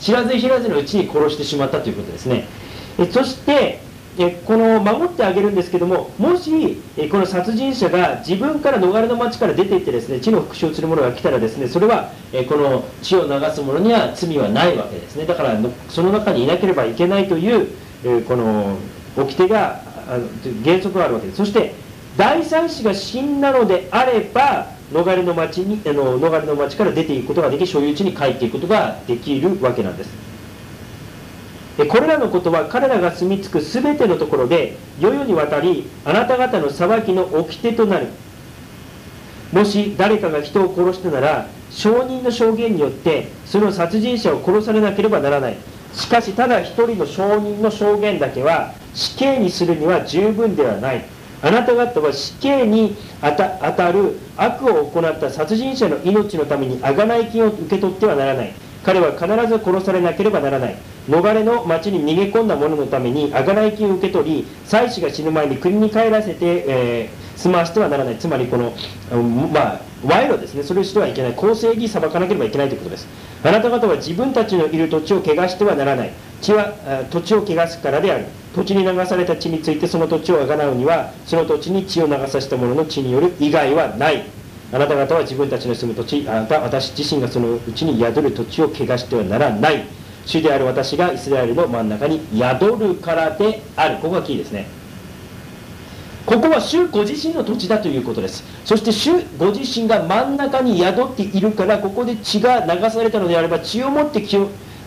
知らず知らずのうちに殺してしまったということですね。そしてこの守ってあげるんですけども、もしこの殺人者が自分から逃れの町から出ていってですね、地の復讐をする者が来たらですね、それはこの血を流す者には罪はないわけですね。だからその中にいなければいけないというこの掟が原則があるわけです。そして第三子が死んだのであれば逃れの町から出ていくことができ、所有地に帰っていくことができるわけなんです。これらのことは彼らが住み着くすべてのところで世々にわたりあなた方の裁きの掟となる。もし誰かが人を殺したなら証人の証言によってその殺人者を殺されなければならない。しかしただ一人の証人の証言だけは死刑にするには十分ではない。あなた方は死刑に当たる悪を行った殺人者の命のために贖い金を受け取ってはならない。彼は必ず殺されなければならない。逃れの町に逃げ込んだ者のために贖い金を受け取り、妻子が死ぬ前に国に帰らせて、済ましてはならない。つまりこの、賄賂ですね、それをしてはいけない。公正に裁かなければいけないということです。あなた方は自分たちのいる土地を汚してはならない。土地を汚すからである。土地に流された地についてその土地をあがなうには、その土地に血を流させた者の血による以外はない。あなた方は自分たちの住む土地、私自身がそのうちに宿る土地を汚してはならない。主である私がイスラエルの真ん中に宿るからである。ここがキーですね。ここは主ご自身の土地だということです。そして主ご自身が真ん中に宿っているから、ここで血が流されたのであれば、血をもって血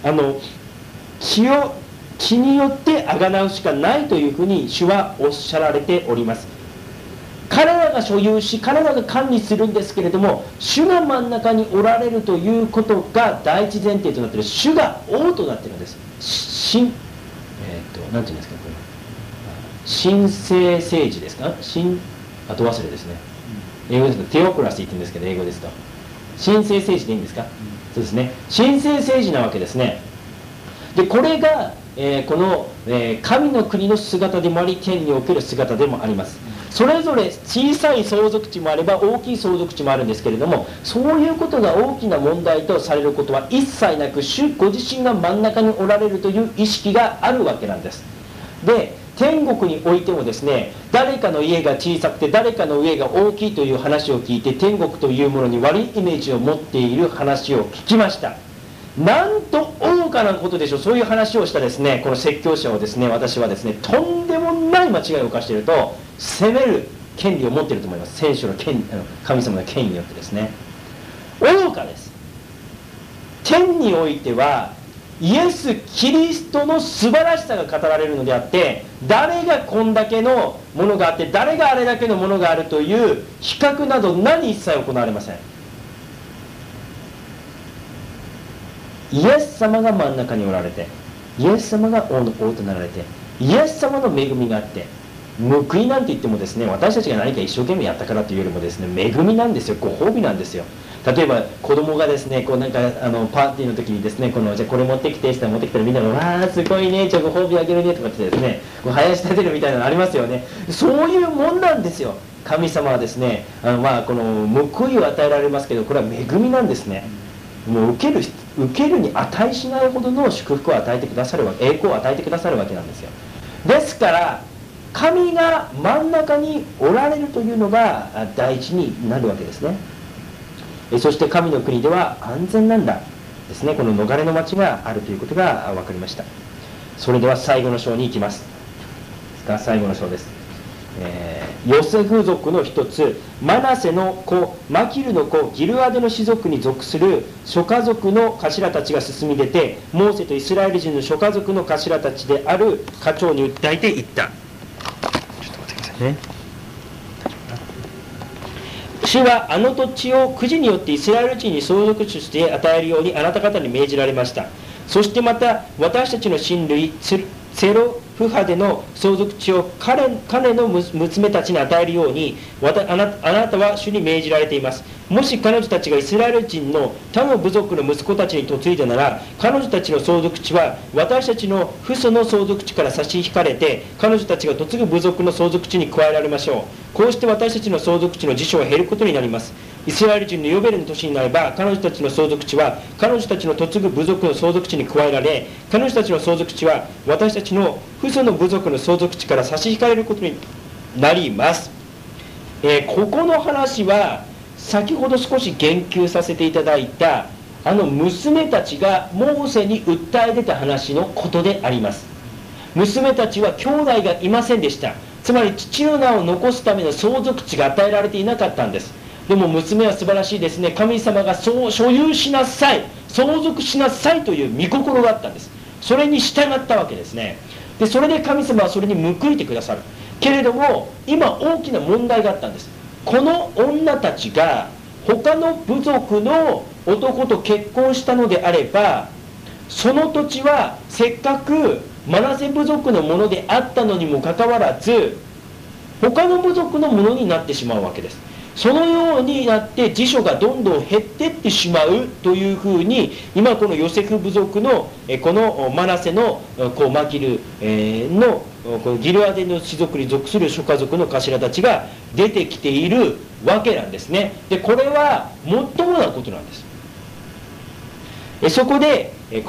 によってあがなうしかないというふうに主はおっしゃられております。彼らが所有し、彼らが管理するんですけれども、主が真ん中におられるということが第一前提となっている。主が王となっているんです。なんていうんですか、これ神聖政治ですか、後忘れですね、英語ですとテオクラシーって言うんですけど、英語ですと神聖政治でいいんですか、そうですね、神聖政治なわけですね。でこれが、この、神の国の姿でもあり、天における姿でもあります。それぞれ小さい相続地もあれば大きい相続地もあるんですけれども、そういうことが大きな問題とされることは一切なく、主ご自身が真ん中におられるという意識があるわけなんです。で天国においてもですね、誰かの家が小さくて誰かの家が大きいという話を聞いて、天国というものに悪いイメージを持っている話を聞きました。なんと愚かなことでしょう。そういう話をしたですね、この説教者をですね、私はですね、とんでもない間違いを犯していると責める権利を持っていると思います。聖書の神様の権威によってですね、愚かです。天においてはイエス・キリストの素晴らしさが語られるのであって、誰がこんだけのものがあって誰があれだけのものがあるという比較など何一切行われません。イエス様が真ん中におられて、イエス様が王の王となられて、イエス様の恵みがあって、報いなんて言ってもですね、私たちが何か一生懸命やったからというよりもですね、恵みなんですよ。ご褒美なんですよ。例えば子供がですね、こうなんかパーティーの時にですね、じゃあこれ持ってきてって持ってきたら、みんながわーすごいね、じゃあご褒美あげるねとかってですね、こう林立てるみたいなのありますよね。そういうもんなんですよ。神様はですね、この報いを与えられますけど、これは恵みなんですね。もう受けるに値しないほどの祝福を与えてくださる栄光を与えてくださるわけなんですよ。ですから神が真ん中におられるというのが第一になるわけですね。そして神の国では安全なんだですね、この逃れの町があるということが分かりました。それでは最後の章に行きます。最後の章です。ヨセフ族の一つマナセの子マキルの子ギルアデの氏族に属する諸家族の頭たちが進み出て、モーセとイスラエル人の諸家族の頭たちである家長に訴えていった。ちょっと待ってくださいね。主はあの土地をくじによってイスラエル人に相続地として与えるようにあなた方に命じられました。そしてまた私たちの親類セロフハデの相続地を彼の娘たちに与えるようにあなたは主に命じられています。もし彼女たちがイスラエル人の他の部族の息子たちに嫁いだなら、彼女たちの相続地は私たちの父祖の相続地から差し引かれて、彼女たちが嫁ぐ部族の相続地に加えられましょう。こうして私たちの相続地の辞書は減ることになります。 イスラエル人のヨベルの年になれば、彼女たちの相続地は彼女たちの嫁ぐ部族の相続地に加えられ、彼女たちの相続地は私たちの父祖の部族の相続地から差し引かれることになります。ここの話は先ほど少し言及させていただいた娘たちがモーセに訴え出た話のことであります。娘たちは兄弟がいませんでした。つまり父の名を残すための相続地が与えられていなかったんです。でも娘は素晴らしいですね。神様がそう所有しなさい、相続しなさいという御心があったんです。それに従ったわけですね。でそれで神様はそれに報いてくださる。けれども今大きな問題があったんです。この女たちが他の部族の男と結婚したのであれば、その土地はせっかくマナセ部族のものであったのにもかかわらず他の部族のものになってしまうわけです。そのようになって辞書がどんどん減っていってしまうというふうに、今このヨセフ部族のこのマナセのマキルのこのギルアデの氏族に属する諸家族の頭たちが出てきているわけなんですね。でこれはもっともなことなんです。そこで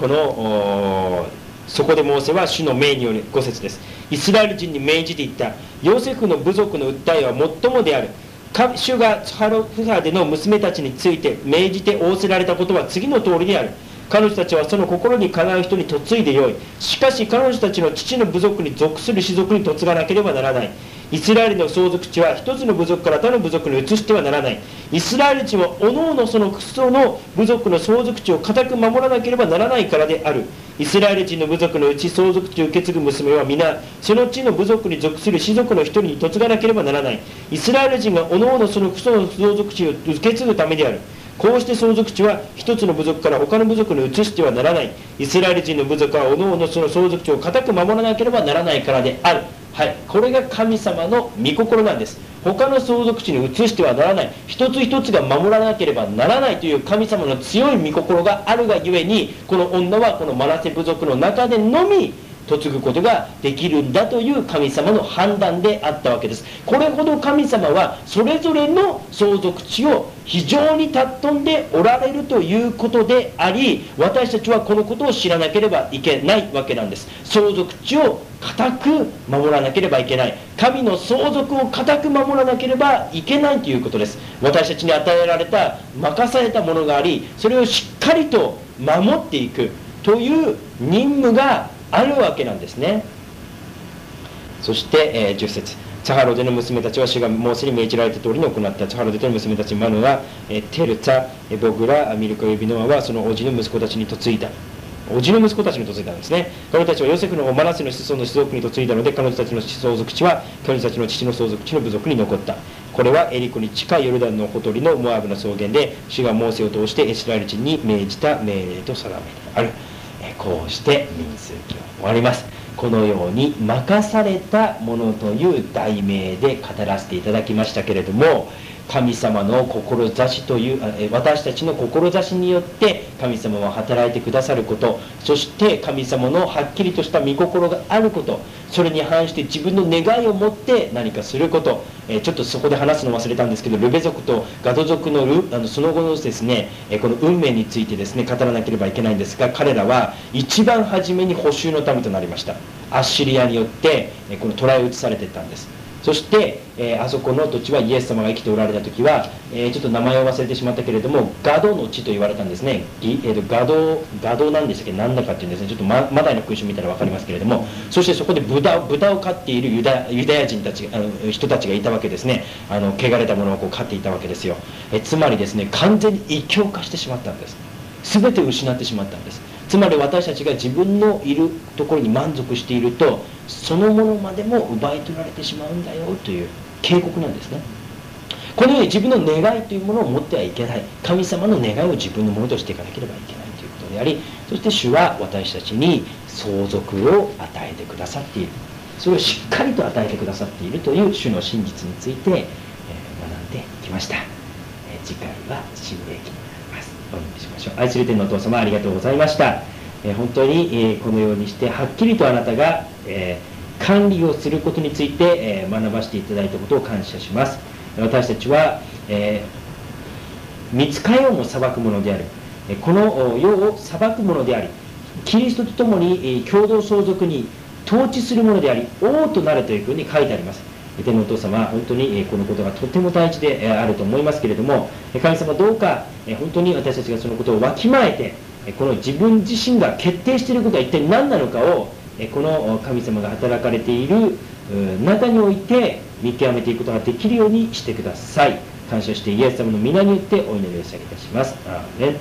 そこでモーセは主の命による5節です。イスラエル人に命じていった。ヨセフの部族の訴えは最もである。主がツハロフハでの娘たちについて命じて仰せられたことは次の通りである。彼女たちはその心にかなう人に嫁いでよい。しかし彼女たちの父の部族に属する氏族に嫁がなければならない。イスラエルの相続地は一つの部族から他の部族に移してはならない。イスラエル人はおのおのその父祖の部族の相続地を固く守らなければならないからである。イスラエル人の部族のうち相続地を受け継ぐ娘は皆その地の部族に属する氏族の一人に嫁がなければならない。イスラエル人がおのおのその父祖の相続地を受け継ぐためである。こうして相続地は一つの部族から他の部族に移してはならない。イスラエル人の部族はおのおのその相続地を固く守らなければならないからである。はい、これが神様の御心なんです。他の相続地に移してはならない、一つ一つが守らなければならないという神様の強い御心があるがゆえに、この女はこのマナセ部族の中でのみ嫁ぐことができるんだという神様の判断であったわけです。これほど神様はそれぞれの相続地を非常に尊んでおられるということであり、私たちはこのことを知らなければいけないわけなんです。相続地を固く守らなければいけない、神の相続を固く守らなければいけないということです。私たちに与えられた任されたものがあり、それをしっかりと守っていくという任務があるわけなんですね。そして、10節、ツハロデの娘たちは主がモーセに命じられた通りに行った。ツハロデの娘たちマヌはテルツァ、ボグラ、ミルコ及びノアはその叔父の息子たちに嫁いだ。叔父の息子たちに嫁いだんですね。彼女たちはヨセフのマナセの子孫の氏族に嫁いだので、彼女たちの相続地は彼女たちの父の相続地の部族に残った。これはエリコに近いヨルダンのほとりのモアブの草原で主がモーセを通してイスラエル人に命じた命令と定めである。こうして民数記は終わります。このように任されたものという題名で語らせていただきましたけれども、神様の志という私たちの志によって神様は働いてくださること、そして神様のはっきりとした御心があること、それに反して自分の願いを持って何かすること、ちょっとそこで話すの忘れたんですけど、ルベ族とガド族のその後のですね、この運命についてですね語らなければいけないんですが、彼らは一番初めに捕囚の民となりました。アッシリアによってこの捕らえ移されていったんです。そして、あそこの土地はイエス様が生きておられた時は、ちょっと名前を忘れてしまったけれどもガドの地と言われたんですね。ガドなんでしたっけ、なんだかっていうんですね、ちょっとマダイの勲章見たら分かりますけれども、そしてそこで豚を飼っているユダヤ人たち人たちがいたわけですね。汚れたものを飼っていたわけですよ。つまりですね、完全に異教化してしまったんです。全てを失ってしまったんです。つまり私たちが自分のいるところに満足していると、そのものまでも奪い取られてしまうんだよという警告なんですね。このように自分の願いというものを持ってはいけない、神様の願いを自分のものとしていかなければいけないということであり、そして主は私たちに相続を与えてくださっている、それをしっかりと与えてくださっているという主の真実について学んできました。次回は新明記になります。お祈りしましょう。愛する天のお父様、ありがとうございました。本当にこのようにしてはっきりとあなたが管理をすることについて学ばせていただいたことを感謝します。私たちは御使いをも裁くものである。この世を裁くものであり、キリストと共に共同相続に統治するものであり、王となるというふうに書いてあります。天のお父様は本当にこのことがとても大事であると思いますけれども、神様どうか本当に私たちがそのことをわきまえて、この自分自身が決定していることは一体何なのかを、この神様が働かれている中において見極めていくことができるようにしてください。感謝してイエス様の皆によってお祈りを差し上げいたします。アーメン。